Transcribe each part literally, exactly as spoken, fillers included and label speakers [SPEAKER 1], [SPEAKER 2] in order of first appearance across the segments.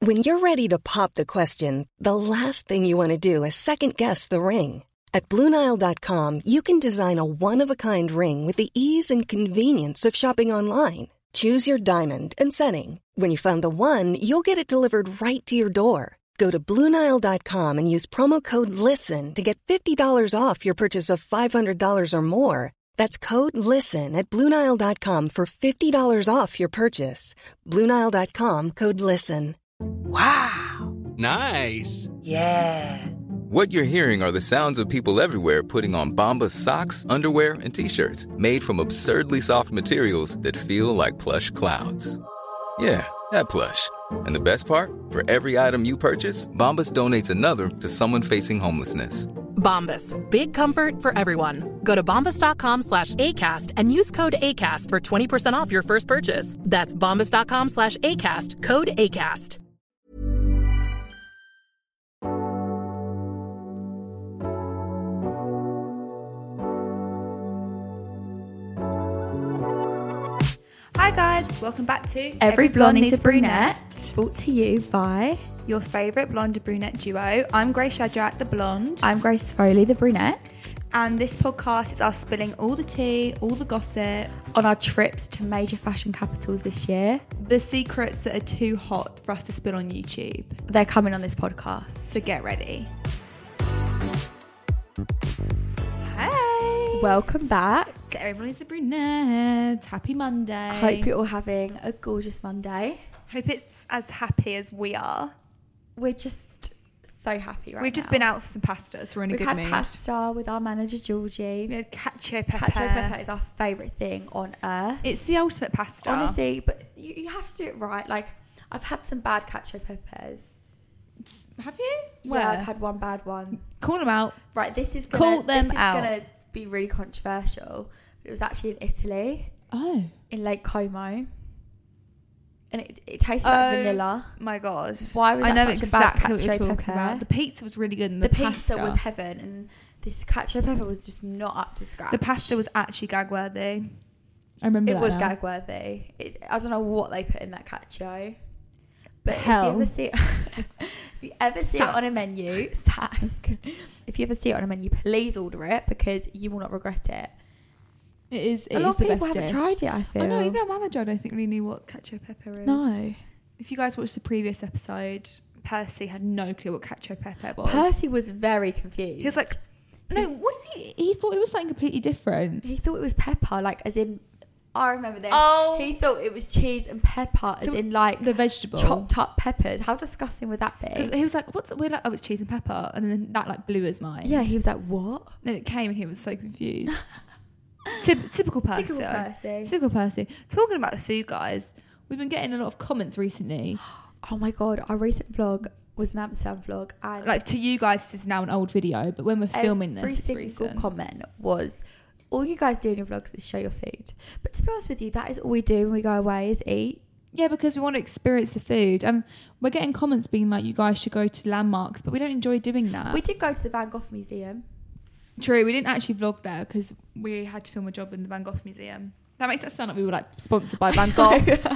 [SPEAKER 1] When you're ready to pop the question, the last thing you want to do is second-guess the ring. At Blue Nile dot com, you can design a one-of-a-kind ring with the ease and convenience of shopping online. Choose your diamond and setting. When you find the one, you'll get it delivered right to your door. Go to Blue Nile dot com and use promo code LISTEN to get fifty dollars off your purchase of five hundred dollars or more. That's code LISTEN at Blue Nile dot com for fifty dollars off your purchase. Blue Nile dot com, code LISTEN.
[SPEAKER 2] Wow.
[SPEAKER 3] Nice.
[SPEAKER 2] Yeah.
[SPEAKER 4] What you're hearing are the sounds of people everywhere putting on Bombas socks, underwear, and T-shirts made from absurdly soft materials that feel like plush clouds. Yeah, that plush. And the best part? For every item you purchase, Bombas donates another to someone facing homelessness.
[SPEAKER 5] Bombas. Big comfort for everyone. Go to bombas.com slash ACAST and use code ACAST for twenty percent off your first purchase. That's bombas.com slash ACAST. Code ACAST.
[SPEAKER 6] Hi guys, welcome back to
[SPEAKER 7] Every, Every Blonde Needs a Brunette. brunette. Brought to you by
[SPEAKER 6] your favourite blonde and brunette duo. I'm Grace Shadrack, the blonde.
[SPEAKER 7] I'm Grace Foley, the brunette.
[SPEAKER 6] And this podcast is us spilling all the tea, all the gossip.
[SPEAKER 7] On our trips to major fashion capitals this year.
[SPEAKER 6] The secrets that are too hot for us to spill on YouTube.
[SPEAKER 7] They're coming on this podcast.
[SPEAKER 6] So get ready. Hey.
[SPEAKER 7] Welcome back.
[SPEAKER 6] So everybody's a brunette. Happy Monday.
[SPEAKER 7] Hope you're all having a gorgeous Monday.
[SPEAKER 6] Hope it's as happy as we are.
[SPEAKER 7] We're just so happy right
[SPEAKER 6] We've just
[SPEAKER 7] now.
[SPEAKER 6] been out for some pasta, so we're in
[SPEAKER 7] We've
[SPEAKER 6] a good mood.
[SPEAKER 7] We've had pasta with our manager Georgie.
[SPEAKER 6] We had cacio pepe.
[SPEAKER 7] Cacio pepe is our favourite thing on earth.
[SPEAKER 6] It's the ultimate pasta.
[SPEAKER 7] Honestly, but you, you have to do it right. Like, I've had some bad cacio pepes.
[SPEAKER 6] Have you?
[SPEAKER 7] Yeah,
[SPEAKER 6] Where?
[SPEAKER 7] I've had one bad one.
[SPEAKER 6] Call them out.
[SPEAKER 7] Right, this is gonna,
[SPEAKER 6] Call them
[SPEAKER 7] this is
[SPEAKER 6] out.
[SPEAKER 7] gonna be really controversial. But it was actually in Italy.
[SPEAKER 6] Oh.
[SPEAKER 7] In Lake Como. And it, it tasted like
[SPEAKER 6] oh,
[SPEAKER 7] vanilla.
[SPEAKER 6] My God.
[SPEAKER 7] Why was
[SPEAKER 6] I
[SPEAKER 7] that
[SPEAKER 6] know
[SPEAKER 7] such
[SPEAKER 6] exactly
[SPEAKER 7] a bad
[SPEAKER 6] what you're
[SPEAKER 7] cacio
[SPEAKER 6] talking
[SPEAKER 7] pepper?
[SPEAKER 6] about. The pizza was really good and the,
[SPEAKER 7] the
[SPEAKER 6] pasta
[SPEAKER 7] pizza was heaven, and this cacio pepper was just not up to scratch.
[SPEAKER 6] The pasta was actually gag worthy. I remember
[SPEAKER 7] it
[SPEAKER 6] that
[SPEAKER 7] was
[SPEAKER 6] now.
[SPEAKER 7] gag worthy. It, I don't know what they put in that cacio. But
[SPEAKER 6] Hell.
[SPEAKER 7] if you ever see it, if you ever see
[SPEAKER 6] Sack.
[SPEAKER 7] it on a menu, sack. If you ever see it on a menu, please order it because you will not regret it.
[SPEAKER 6] It is. It
[SPEAKER 7] a
[SPEAKER 6] is
[SPEAKER 7] lot of
[SPEAKER 6] the
[SPEAKER 7] people
[SPEAKER 6] best
[SPEAKER 7] haven't
[SPEAKER 6] dish.
[SPEAKER 7] tried it. I feel.
[SPEAKER 6] I know. Even our manager, I don't think really knew what cacio pepper is.
[SPEAKER 7] No.
[SPEAKER 6] If you guys watched the previous episode, Percy had no clue what cacio pepper was.
[SPEAKER 7] Percy was very confused.
[SPEAKER 6] He was like, "No, what did he?" He thought it was something completely different.
[SPEAKER 7] He thought it was pepper, like as in. I remember this.
[SPEAKER 6] Oh.
[SPEAKER 7] He thought it was cheese and pepper, as
[SPEAKER 6] So
[SPEAKER 7] in like
[SPEAKER 6] the vegetable
[SPEAKER 7] chopped up peppers. How disgusting would that be?
[SPEAKER 6] Because he was like, "What's?" We're like, "Oh, it's cheese and pepper," and then that like blew his mind.
[SPEAKER 7] Yeah, he was like, "What?"
[SPEAKER 6] Then it came, and he was so confused. Typ- typical Percy.
[SPEAKER 7] Typical Percy.
[SPEAKER 6] Typical Percy. Talking about the food, guys, we've been getting a lot of comments recently.
[SPEAKER 7] Oh my God, our recent vlog was an Amsterdam vlog, and
[SPEAKER 6] Like to you guys, this is now an old video, but when we're filming
[SPEAKER 7] every
[SPEAKER 6] this, it's
[SPEAKER 7] single
[SPEAKER 6] recent.
[SPEAKER 7] comment was, all you guys do in your vlogs is show your food. But to be honest with you, that is all we do when we go away is eat.
[SPEAKER 6] Yeah, because we want to experience the food, and we're getting comments being like, "You guys should go to landmarks," but we don't enjoy doing that.
[SPEAKER 7] We did go to the Van Gogh Museum.
[SPEAKER 6] True, we didn't actually vlog there because we had to film a job in the Van Gogh Museum. That makes it sound like we were like sponsored by Van Gogh.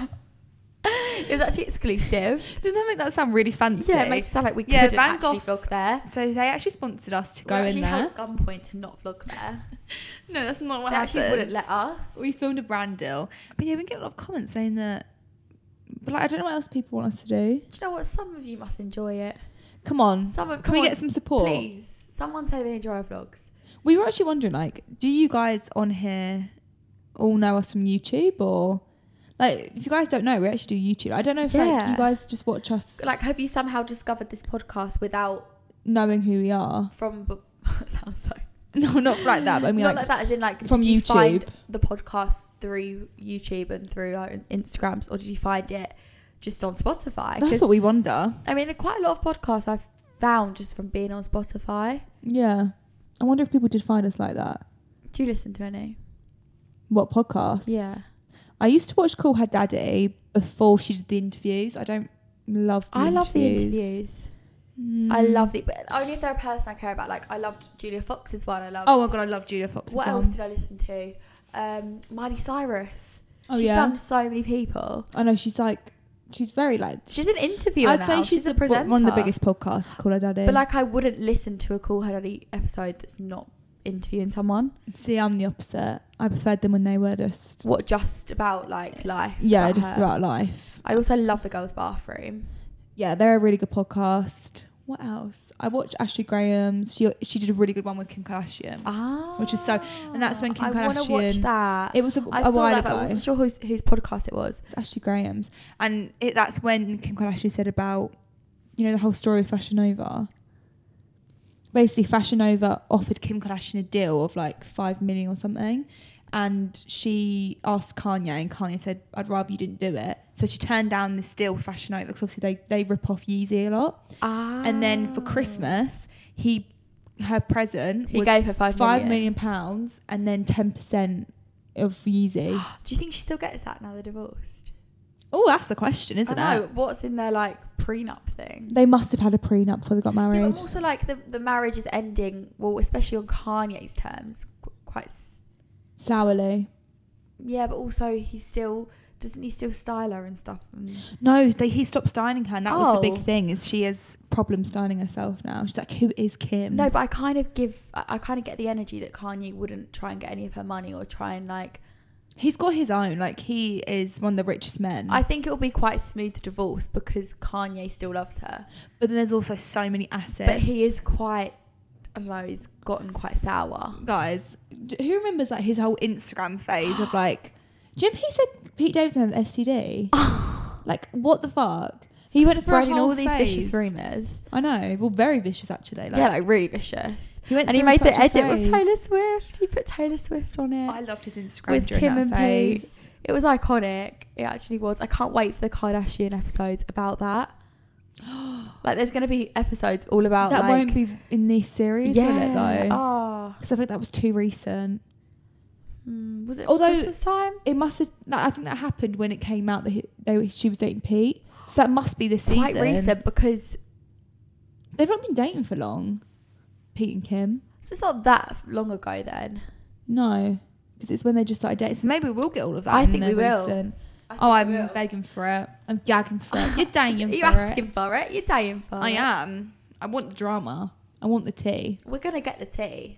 [SPEAKER 7] It was actually exclusive.
[SPEAKER 6] Doesn't that make that sound really fancy?
[SPEAKER 7] Yeah, it makes it sound like we
[SPEAKER 6] Yeah,
[SPEAKER 7] couldn't
[SPEAKER 6] Van
[SPEAKER 7] actually
[SPEAKER 6] Gogh-
[SPEAKER 7] vlog there.
[SPEAKER 6] So they actually sponsored us to go
[SPEAKER 7] we
[SPEAKER 6] in
[SPEAKER 7] actually
[SPEAKER 6] there.
[SPEAKER 7] held at gunpoint to not vlog there.
[SPEAKER 6] No, that's not what
[SPEAKER 7] They
[SPEAKER 6] happened.
[SPEAKER 7] actually wouldn't let us.
[SPEAKER 6] We filmed a brand deal. But yeah, we get a lot of comments saying that. But like, I don't know what else people want us to do.
[SPEAKER 7] Do you know what? Some of you must enjoy it.
[SPEAKER 6] Come on.
[SPEAKER 7] Some of,
[SPEAKER 6] Can
[SPEAKER 7] come
[SPEAKER 6] we
[SPEAKER 7] on,
[SPEAKER 6] get some support?
[SPEAKER 7] Please. Someone say they enjoy our vlogs.
[SPEAKER 6] We were actually wondering, like, do you guys on here all know us from YouTube, or like, if you guys don't know, we actually do YouTube. I don't know if like
[SPEAKER 7] Yeah.
[SPEAKER 6] you guys just watch us
[SPEAKER 7] Like, have you somehow discovered this podcast without
[SPEAKER 6] knowing who we are.
[SPEAKER 7] from? Sounds like
[SPEAKER 6] No, not like that. But I mean,
[SPEAKER 7] not
[SPEAKER 6] like,
[SPEAKER 7] like that. As in, like,
[SPEAKER 6] from
[SPEAKER 7] did you
[SPEAKER 6] YouTube.
[SPEAKER 7] find the podcast through YouTube and through our Instagrams, or did you find it just on Spotify?
[SPEAKER 6] That's what we wonder.
[SPEAKER 7] I mean, quite a lot of podcasts I've found just from being on Spotify.
[SPEAKER 6] Yeah, I wonder if people did find us like that.
[SPEAKER 7] Do you listen to any?
[SPEAKER 6] What podcasts?
[SPEAKER 7] Yeah.
[SPEAKER 6] I used to watch Call Her Daddy before she did the interviews. I don't love the
[SPEAKER 7] I
[SPEAKER 6] interviews.
[SPEAKER 7] love the interviews. Mm. I love the, but only if they're a person I care about. Like, I loved Julia Fox's one. I loved.
[SPEAKER 6] Oh my god, I love Julia Fox's
[SPEAKER 7] What
[SPEAKER 6] one.
[SPEAKER 7] else did I listen to? Um, Miley Cyrus.
[SPEAKER 6] Oh
[SPEAKER 7] She's
[SPEAKER 6] yeah.
[SPEAKER 7] done so many people.
[SPEAKER 6] I know she's like she's very like
[SPEAKER 7] she's an interviewer
[SPEAKER 6] I'd
[SPEAKER 7] now.
[SPEAKER 6] say she's,
[SPEAKER 7] she's a
[SPEAKER 6] the,
[SPEAKER 7] presenter.
[SPEAKER 6] one of the biggest podcasts, Call Her Daddy.
[SPEAKER 7] But like, I wouldn't listen to a Call Her Daddy episode that's not interviewing someone.
[SPEAKER 6] See, I'm the opposite. I preferred them when they were just
[SPEAKER 7] what just about like life.
[SPEAKER 6] Yeah,
[SPEAKER 7] about
[SPEAKER 6] just
[SPEAKER 7] her.
[SPEAKER 6] about life.
[SPEAKER 7] I also love The Girls' Bathroom.
[SPEAKER 6] Yeah, they're a really good podcast. What else? I watched Ashley Graham's. She she did a really good one with Kim Kardashian.
[SPEAKER 7] Ah,
[SPEAKER 6] which is so, and that's when Kim
[SPEAKER 7] I
[SPEAKER 6] Kardashian.
[SPEAKER 7] I want to watch that.
[SPEAKER 6] It was a,
[SPEAKER 7] I
[SPEAKER 6] a
[SPEAKER 7] saw
[SPEAKER 6] while
[SPEAKER 7] that,
[SPEAKER 6] ago.
[SPEAKER 7] but I wasn't sure whose whose podcast it was.
[SPEAKER 6] It's Ashley Graham's, and it, that's when Kim Kardashian said about, you know, the whole story of Fashion Nova. Basically, Fashion Nova offered Kim Kardashian a deal of like five million or something, and she asked Kanye, and Kanye said, "I'd rather you didn't do it." So she turned down this deal with Fashion Nova because obviously they they rip off Yeezy a lot.
[SPEAKER 7] Ah.
[SPEAKER 6] And then for Christmas, he her present
[SPEAKER 7] He
[SPEAKER 6] was
[SPEAKER 7] gave her five
[SPEAKER 6] five
[SPEAKER 7] million.
[SPEAKER 6] million pounds, and then ten percent of Yeezy.
[SPEAKER 7] Do you think she still gets that now they're divorced?
[SPEAKER 6] Oh, that's the question, isn't
[SPEAKER 7] I know.
[SPEAKER 6] it?
[SPEAKER 7] What's in their like prenup thing?
[SPEAKER 6] They must have had a prenup before they got married.
[SPEAKER 7] Yeah, but also like the the marriage is ending. Well, especially on Kanye's terms, qu- quite. s-
[SPEAKER 6] Sourly.
[SPEAKER 7] Yeah, but also he's still doesn't he still style her and stuff? And
[SPEAKER 6] No, they, he stopped styling her, and that was the big
[SPEAKER 7] Oh.
[SPEAKER 6] thing. Is she has problems styling herself now? She's like, who is Kim?
[SPEAKER 7] no, but I kind of give. I, I kind of get the energy that Kanye wouldn't try and get any of her money or try and like.
[SPEAKER 6] He's got his own. Like, he is one of the richest men.
[SPEAKER 7] I think it'll be quite a smooth divorce because Kanye still loves her,
[SPEAKER 6] but then there's also so many assets.
[SPEAKER 7] but he is quite. I don't know. He's gotten quite sour.
[SPEAKER 6] Guys, d- who remembers like his whole Instagram phase of like, do you remember he said Pete Davidson had an S T D? Like, what the fuck? He went for a
[SPEAKER 7] Spreading
[SPEAKER 6] whole
[SPEAKER 7] all these
[SPEAKER 6] phase.
[SPEAKER 7] vicious rumours.
[SPEAKER 6] I know. Well, very vicious actually. Like,
[SPEAKER 7] Yeah, like really vicious.
[SPEAKER 6] He went
[SPEAKER 7] and he
[SPEAKER 6] through
[SPEAKER 7] made the
[SPEAKER 6] such a
[SPEAKER 7] edit with
[SPEAKER 6] phase.
[SPEAKER 7] Taylor Swift. He put Taylor Swift on it.
[SPEAKER 6] I loved his Instagram
[SPEAKER 7] With
[SPEAKER 6] during
[SPEAKER 7] Kim
[SPEAKER 6] that
[SPEAKER 7] and
[SPEAKER 6] phase.
[SPEAKER 7] It was iconic. It actually was. I can't wait for the Kardashian episodes about that. Like, there's going to be episodes all about
[SPEAKER 6] That
[SPEAKER 7] like,
[SPEAKER 6] won't be in this series, will it though?
[SPEAKER 7] Oh.
[SPEAKER 6] Because I think that was too recent.
[SPEAKER 7] Mm, was it
[SPEAKER 6] Although-
[SPEAKER 7] Christmas time?
[SPEAKER 6] It must have. That, I think that happened when it came out that he, they, she was dating Pete. So that must be this season.
[SPEAKER 7] Quite recent because
[SPEAKER 6] They've not been dating for long. Pete and Kim.
[SPEAKER 7] so it's not that long ago then.
[SPEAKER 6] No, because it's when they just started dating. So maybe we'll get all of that.
[SPEAKER 7] I
[SPEAKER 6] in
[SPEAKER 7] think
[SPEAKER 6] the
[SPEAKER 7] we will.
[SPEAKER 6] recent-
[SPEAKER 7] I
[SPEAKER 6] Oh,
[SPEAKER 7] think
[SPEAKER 6] I'm
[SPEAKER 7] we will.
[SPEAKER 6] begging for it. I'm gagging for it. You're dying
[SPEAKER 7] Are you
[SPEAKER 6] for
[SPEAKER 7] asking
[SPEAKER 6] it.
[SPEAKER 7] for it? You're dying for
[SPEAKER 6] I
[SPEAKER 7] it.
[SPEAKER 6] am. I want the drama. I want the tea.
[SPEAKER 7] We're going to get the tea.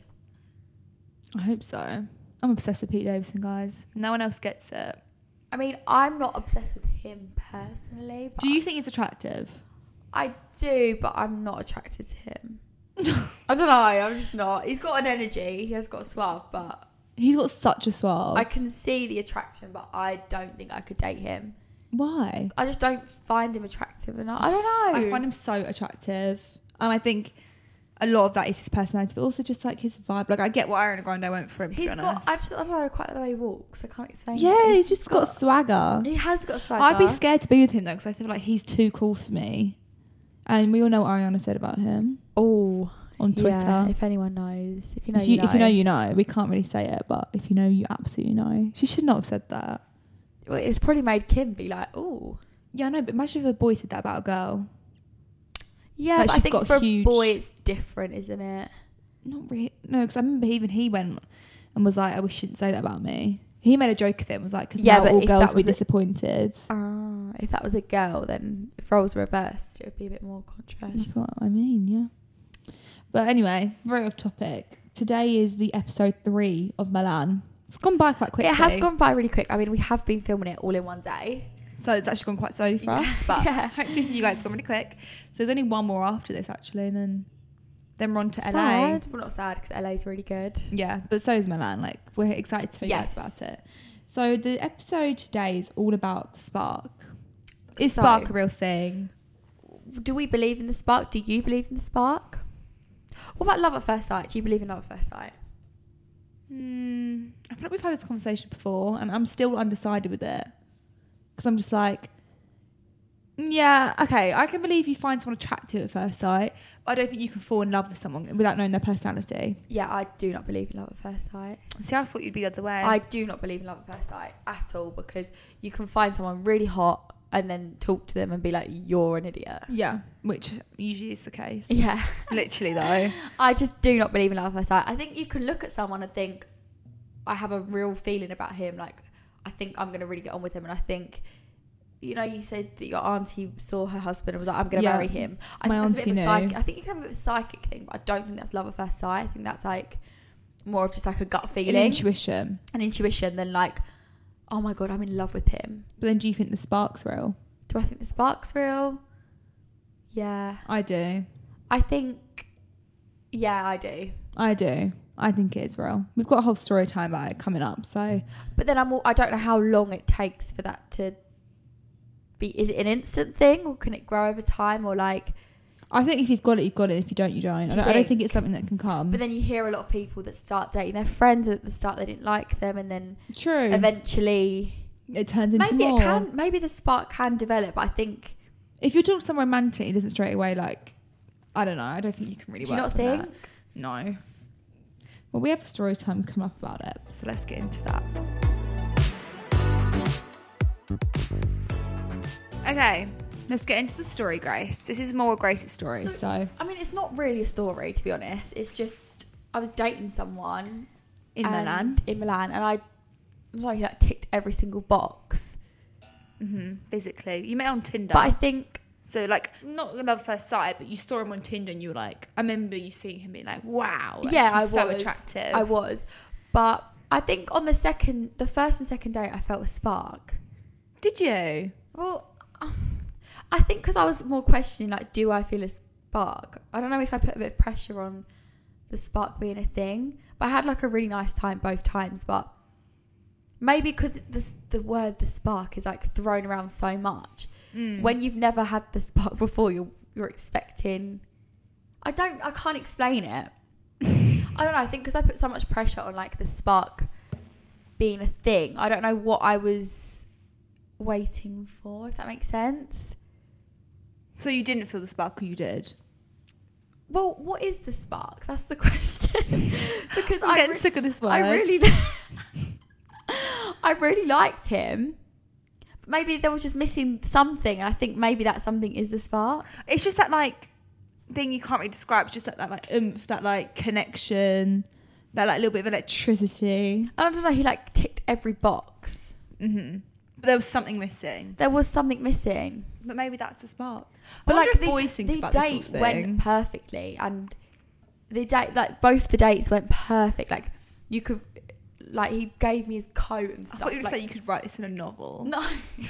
[SPEAKER 6] I hope so. I'm obsessed with Pete Davidson, guys. No one else gets it.
[SPEAKER 7] I mean, I'm not obsessed with him personally. But
[SPEAKER 6] Do you think he's attractive?
[SPEAKER 7] I do, but I'm not attracted to him. I don't know. I'm just not. He's got an energy. He has got a suave, but
[SPEAKER 6] He's got such a suave.
[SPEAKER 7] I can see the attraction, but I don't think I could date him.
[SPEAKER 6] Why?
[SPEAKER 7] I just don't find him attractive enough. I don't know.
[SPEAKER 6] I find him so attractive. And I think a lot of that is his personality, but also just like his vibe. Like, I get why Ariana Grande went for him, to
[SPEAKER 7] He's
[SPEAKER 6] be
[SPEAKER 7] got.
[SPEAKER 6] honest.
[SPEAKER 7] I just. I don't know. I quite like the way he walks. I can't explain.
[SPEAKER 6] yeah,
[SPEAKER 7] it.
[SPEAKER 6] he's just got, swagger.
[SPEAKER 7] He has got swagger.
[SPEAKER 6] I'd be scared to be with him though, because I feel like he's too cool for me. And we all know what Ariana said about him
[SPEAKER 7] Oh,
[SPEAKER 6] on Twitter.
[SPEAKER 7] yeah, if anyone knows, if you know,
[SPEAKER 6] if, you,
[SPEAKER 7] you know.
[SPEAKER 6] if you know, you know. We can't really say it, but if you know, you absolutely know. She should not have said that.
[SPEAKER 7] Well, it's probably made Kim be like, oh,
[SPEAKER 6] Yeah, I know, but imagine if a boy said that about a girl.
[SPEAKER 7] yeah.
[SPEAKER 6] Like,
[SPEAKER 7] But I
[SPEAKER 6] she's
[SPEAKER 7] think
[SPEAKER 6] got
[SPEAKER 7] for
[SPEAKER 6] huge-
[SPEAKER 7] a boy, it's different, isn't it?
[SPEAKER 6] Not really. No, because I remember even he went and was like, I wish you shouldn't say that about me. He made a joke of it and was like, because
[SPEAKER 7] Yeah,
[SPEAKER 6] now
[SPEAKER 7] but
[SPEAKER 6] all
[SPEAKER 7] if
[SPEAKER 6] girls
[SPEAKER 7] that
[SPEAKER 6] will be
[SPEAKER 7] was a-
[SPEAKER 6] disappointed.
[SPEAKER 7] Ah, if that was a girl, then if roles were reversed, it would be a bit more controversial.
[SPEAKER 6] That's what I mean, yeah. But anyway, very off topic. Today is the episode three of Milan. It's gone by quite quickly.
[SPEAKER 7] It has gone by really quick. I mean, we have been filming it all in one day.
[SPEAKER 6] So it's actually gone quite slowly for us. But
[SPEAKER 7] Yeah.
[SPEAKER 6] hopefully for you guys, it's gone really quick. So there's only one more after this, actually. And then, then we're on to L A.
[SPEAKER 7] Sad. Well, not sad because L A is really good.
[SPEAKER 6] Yeah, but so is Milan. Like, we're excited to tell you
[SPEAKER 7] Yes.
[SPEAKER 6] guys about it. So the episode today is all about the spark. Is
[SPEAKER 7] So-
[SPEAKER 6] spark a real thing?
[SPEAKER 7] Do we believe in the spark? Do you believe in the spark? What about love at first sight? Do you believe in love at first sight?
[SPEAKER 6] Hmm. I feel like we've had this conversation before, and I'm still undecided with it. Because I'm just like, mm, yeah, okay, I can believe you find someone attractive at first sight, but I don't think you can fall in love with someone without knowing their personality.
[SPEAKER 7] Yeah, I do not believe in love at first sight.
[SPEAKER 6] See, I thought you'd be the other way.
[SPEAKER 7] I do not believe in love at first sight at all because you can find someone really hot and then talk to them and be like, you're an idiot.
[SPEAKER 6] yeah, which usually is the case.
[SPEAKER 7] Yeah.
[SPEAKER 6] Literally, though.
[SPEAKER 7] I just do not believe in love at first sight. I think you can look at someone and think, I have a real feeling about him. Like, I think I'm going to really get on with him. And I think you know, you said that your auntie saw her husband and was like, I'm going to
[SPEAKER 6] Yeah.
[SPEAKER 7] marry him. I
[SPEAKER 6] My
[SPEAKER 7] think that's a bit of a
[SPEAKER 6] auntie
[SPEAKER 7] psychic.
[SPEAKER 6] knew.
[SPEAKER 7] I think you can have a bit of a psychic thing, but I don't think that's love at first sight. I think that's like more of just like a gut
[SPEAKER 6] An
[SPEAKER 7] feeling,
[SPEAKER 6] intuition.
[SPEAKER 7] an intuition than like, oh my God, I'm in love with him.
[SPEAKER 6] But then do you think the spark's real?
[SPEAKER 7] Do I think the spark's real? Yeah.
[SPEAKER 6] I do.
[SPEAKER 7] I think, yeah, I do.
[SPEAKER 6] I do. I think it is real. We've got a whole story time about it coming up, so...
[SPEAKER 7] But then I'm all, I don't know how long it takes for that to be. Is it an instant thing, or can it grow over time, or like?
[SPEAKER 6] I think if you've got it, you've got it. If you don't, you don't.
[SPEAKER 7] Do
[SPEAKER 6] I
[SPEAKER 7] you
[SPEAKER 6] don't, I don't
[SPEAKER 7] think?
[SPEAKER 6] think it's something that can come.
[SPEAKER 7] But then you hear a lot of people that start dating their friends, and at the start they didn't like them, and then
[SPEAKER 6] True.
[SPEAKER 7] eventually
[SPEAKER 6] It turns into
[SPEAKER 7] maybe
[SPEAKER 6] more.
[SPEAKER 7] it can. Maybe the spark can develop. But I think.
[SPEAKER 6] If you're talking someone romantic, it doesn't straight away like... I don't know. I don't think you can really
[SPEAKER 7] Do you
[SPEAKER 6] work
[SPEAKER 7] not
[SPEAKER 6] from
[SPEAKER 7] think?
[SPEAKER 6] that. No. Well, we have a story time coming up about it, so let's get into that. Okay, let's get into the story, Grace. This is more Grace's story, so...
[SPEAKER 7] So, I mean, it's not really a story, to be honest. It's just I was dating someone
[SPEAKER 6] in
[SPEAKER 7] and-
[SPEAKER 6] Milan.
[SPEAKER 7] In Milan, and I, I don't know, he like ticked every single box.
[SPEAKER 6] Mm-hmm, basically. You met on Tinder.
[SPEAKER 7] But I think.
[SPEAKER 6] So, like, not love first sight, but you saw him on Tinder and you were like... I remember you seeing him being like, wow. Like,
[SPEAKER 7] Yeah,
[SPEAKER 6] he's
[SPEAKER 7] I
[SPEAKER 6] so
[SPEAKER 7] was.
[SPEAKER 6] attractive.
[SPEAKER 7] I was. But I think on the second, the first and second date, I felt a spark.
[SPEAKER 6] Did you?
[SPEAKER 7] Well, I think because I was more questioning, like, do I feel a spark? I don't know if I put a bit of pressure on the spark being a thing. But I had, like, a really nice time both times. But maybe because the, the word the spark is, like, thrown around so much. Mm. When you've never had the spark before, you're, you're expecting... I don't... I can't explain it. I don't know. I think because I put so much pressure on, like, the spark being a thing, I don't know what I was waiting for, if that makes sense.
[SPEAKER 6] So you didn't feel the spark, or you did?
[SPEAKER 7] Well, what is the spark? That's the question. Because
[SPEAKER 6] I'm
[SPEAKER 7] I
[SPEAKER 6] getting
[SPEAKER 7] re-
[SPEAKER 6] sick of this word.
[SPEAKER 7] I really... I really liked him. But maybe there was just missing something, and I think maybe that something is the spark.
[SPEAKER 6] It's just that, like, thing you can't really describe. It's just that, that like, oomph, that, like, connection, that, like, little bit of electricity.
[SPEAKER 7] And I don't know, he, like, ticked every box.
[SPEAKER 6] Mm-hmm. But there was something missing.
[SPEAKER 7] There was something missing.
[SPEAKER 6] But maybe that's the spark.
[SPEAKER 7] But,
[SPEAKER 6] I wonder
[SPEAKER 7] like,
[SPEAKER 6] if
[SPEAKER 7] the,
[SPEAKER 6] boys think
[SPEAKER 7] the
[SPEAKER 6] about
[SPEAKER 7] date
[SPEAKER 6] this sort of thing.
[SPEAKER 7] went perfectly, and the date, like, both the dates went perfect. Like, you could... Like, he gave me his coat and
[SPEAKER 6] I
[SPEAKER 7] stuff.
[SPEAKER 6] thought you were
[SPEAKER 7] like,
[SPEAKER 6] saying you could write this in a novel.
[SPEAKER 7] No.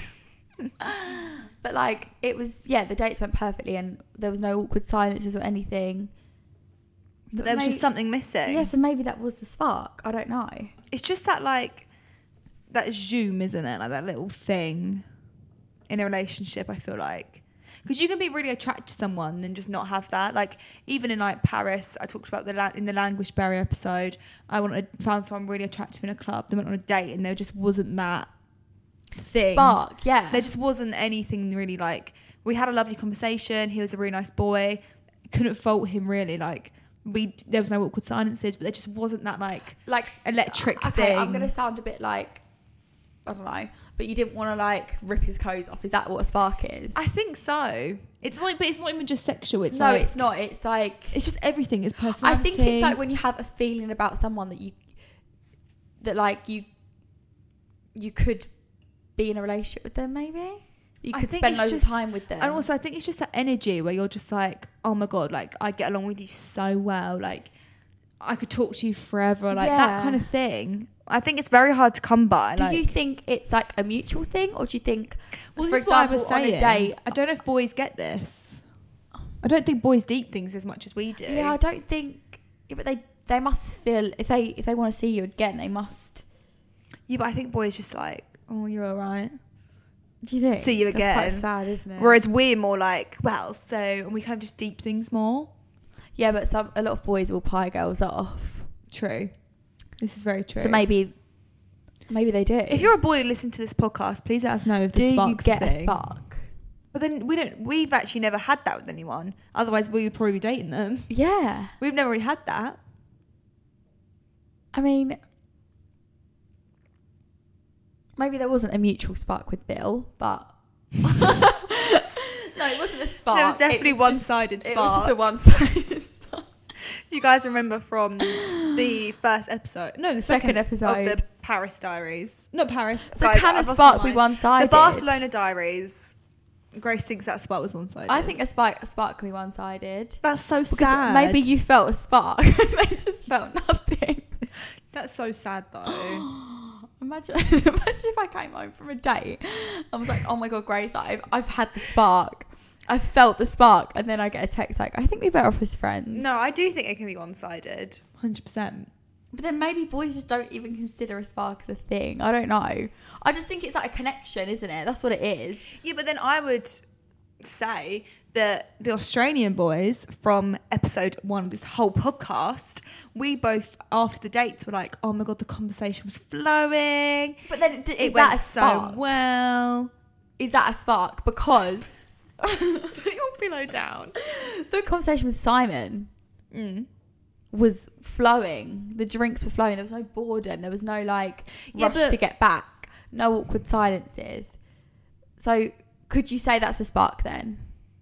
[SPEAKER 7] But, like, it was... Yeah, the dates went perfectly, and there was no awkward silences or anything.
[SPEAKER 6] But there was
[SPEAKER 7] maybe,
[SPEAKER 6] just something missing.
[SPEAKER 7] Yeah, so maybe that was the spark. I don't know.
[SPEAKER 6] It's just that, like, that zoom, isn't it? Like, that little thing in a relationship, I feel like. Because you can be really attracted to someone and just not have that. Like, even in, like, Paris, I talked about the la- in the language barrier episode, I wanted, found someone really attractive in a club. They went on a date and there just wasn't that thing.
[SPEAKER 7] Spark, yeah.
[SPEAKER 6] There just wasn't anything really, like... We had a lovely conversation. He was a really nice boy. Couldn't fault him, really. Like, we there was no awkward silences, but there just wasn't that, like,
[SPEAKER 7] like
[SPEAKER 6] electric
[SPEAKER 7] okay,
[SPEAKER 6] thing.
[SPEAKER 7] I'm going to sound a bit like... I don't know. But you didn't want to, like, rip his clothes off. Is that what a spark is?
[SPEAKER 6] I think so. It's like, but it's not even just sexual. It's
[SPEAKER 7] no,
[SPEAKER 6] like,
[SPEAKER 7] it's not. It's like...
[SPEAKER 6] It's just everything. It's
[SPEAKER 7] I
[SPEAKER 6] personality.
[SPEAKER 7] think it's like when you have a feeling about someone that you... That, like, you... You could be in a relationship with them, maybe? You
[SPEAKER 6] I
[SPEAKER 7] could
[SPEAKER 6] think
[SPEAKER 7] spend
[SPEAKER 6] it's
[SPEAKER 7] loads
[SPEAKER 6] just-
[SPEAKER 7] of time with them.
[SPEAKER 6] And also, I think it's just that energy where you're just like, oh my God, like, I get along with you so well. Like, I could talk to you forever. Like, that
[SPEAKER 7] Yeah.
[SPEAKER 6] kind of thing. I think it's very hard to come by.
[SPEAKER 7] do
[SPEAKER 6] like,
[SPEAKER 7] you think it's, like, a mutual thing? Or do you think...
[SPEAKER 6] well,
[SPEAKER 7] for
[SPEAKER 6] this is what I
[SPEAKER 7] example,
[SPEAKER 6] was
[SPEAKER 7] on
[SPEAKER 6] saying.
[SPEAKER 7] a date...
[SPEAKER 6] I don't know if boys get this. I don't think boys deep things as much as we do.
[SPEAKER 7] Yeah, I don't think... Yeah, but they, they must feel... If they if they want to see you again, they must...
[SPEAKER 6] Yeah, but I think boys just like, oh, you're all right.
[SPEAKER 7] Do you think?
[SPEAKER 6] See you
[SPEAKER 7] That's
[SPEAKER 6] again.
[SPEAKER 7] quite sad, isn't it?
[SPEAKER 6] Whereas we're more like, well, so, and we kind of just deep things more.
[SPEAKER 7] Yeah, but some a lot of boys will pie girls off.
[SPEAKER 6] True. This is very true.
[SPEAKER 7] So maybe... Maybe they do.
[SPEAKER 6] If you're a boy and listen to this podcast, please let us know if the
[SPEAKER 7] do you
[SPEAKER 6] spark's
[SPEAKER 7] get
[SPEAKER 6] thing.
[SPEAKER 7] a spark?
[SPEAKER 6] But then we don't. We've actually never had that with anyone. Otherwise, we would probably be dating them.
[SPEAKER 7] Yeah.
[SPEAKER 6] We've never really had that.
[SPEAKER 7] I mean, maybe there wasn't a mutual spark with Bill, but no, it wasn't a spark.
[SPEAKER 6] There was definitely
[SPEAKER 7] It was
[SPEAKER 6] one-sided
[SPEAKER 7] just, It was just
[SPEAKER 6] spark.
[SPEAKER 7] a one-sided spark.
[SPEAKER 6] You guys remember from the first episode? No, the
[SPEAKER 7] Second
[SPEAKER 6] second,
[SPEAKER 7] episode.
[SPEAKER 6] of the Paris Diaries. Not Paris.
[SPEAKER 7] So
[SPEAKER 6] guys,
[SPEAKER 7] can a
[SPEAKER 6] I've lost
[SPEAKER 7] spark
[SPEAKER 6] my
[SPEAKER 7] be
[SPEAKER 6] mind.
[SPEAKER 7] one-sided?
[SPEAKER 6] The Barcelona Diaries. Grace thinks that spark was one-sided.
[SPEAKER 7] I think a spark, a spark can be one-sided.
[SPEAKER 6] that's so
[SPEAKER 7] Because
[SPEAKER 6] sad.
[SPEAKER 7] maybe you felt a spark and they just felt nothing.
[SPEAKER 6] That's so sad though.
[SPEAKER 7] Imagine, imagine if I came home from a date. I was like, oh my God, Grace, I've, I've had the spark. I felt the spark. And then I get a text like, I think we're better off as friends.
[SPEAKER 6] No, I do think it can be one-sided. one hundred percent.
[SPEAKER 7] But then maybe boys just don't even consider a spark as a thing. I don't know. I just think it's like a connection, isn't it? That's what it is.
[SPEAKER 6] Yeah, but then I would say that the Australian boys from episode one of this whole podcast, we both, after the dates, were like, oh my God, the conversation was flowing.
[SPEAKER 7] But then d- is
[SPEAKER 6] It
[SPEAKER 7] that
[SPEAKER 6] went
[SPEAKER 7] a spark?
[SPEAKER 6] so well.
[SPEAKER 7] Is that a spark? Because
[SPEAKER 6] Put your pillow down.
[SPEAKER 7] the conversation with Simon
[SPEAKER 6] Mm.
[SPEAKER 7] was flowing. The drinks were flowing. There was no boredom. There was no like
[SPEAKER 6] Yeah,
[SPEAKER 7] rush
[SPEAKER 6] but-
[SPEAKER 7] to get back. No awkward silences. So could you say that's a spark then?